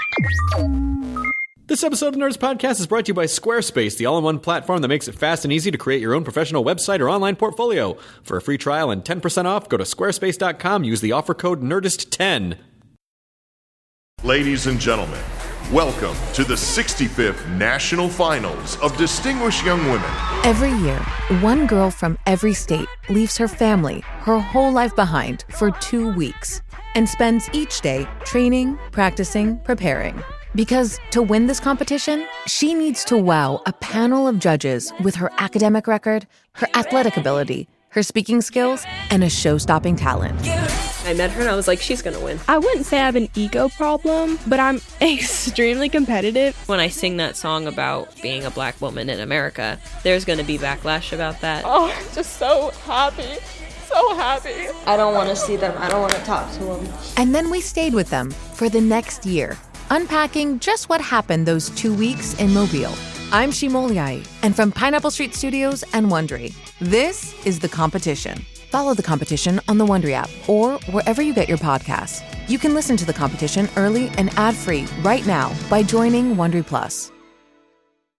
This episode of Nerdist Podcast is brought to you by Squarespace, the all-in-one platform that makes it fast and easy to create your own professional website or online portfolio. For a free trial and ten percent off, go to squarespace dot com. Use the offer code Nerdist ten. Ladies and gentlemen, welcome to the sixty-fifth National Finals of Distinguished Young Women. Every year, one girl from every state leaves her family, her whole life behind for two weeks and spends each day training, practicing, preparing. Because to win this competition, she needs to wow a panel of judges with her academic record, her athletic ability, her speaking skills, and a show-stopping talent. I met her and I was like, she's gonna win. I wouldn't say I have an ego problem, but I'm extremely competitive. When I sing that song about being a black woman in America, there's gonna be backlash about that. Oh, I'm just so happy. So happy. I don't want to see them. I don't want to talk to them. And then we stayed with them for the next year, unpacking just what happened those two weeks in Mobile. I'm Shimoliai, and from Pineapple Street Studios and Wondery, this is The Competition. Follow The Competition on the Wondery app or wherever you get your podcasts. You can listen to The Competition early and ad-free right now by joining Wondery Plus.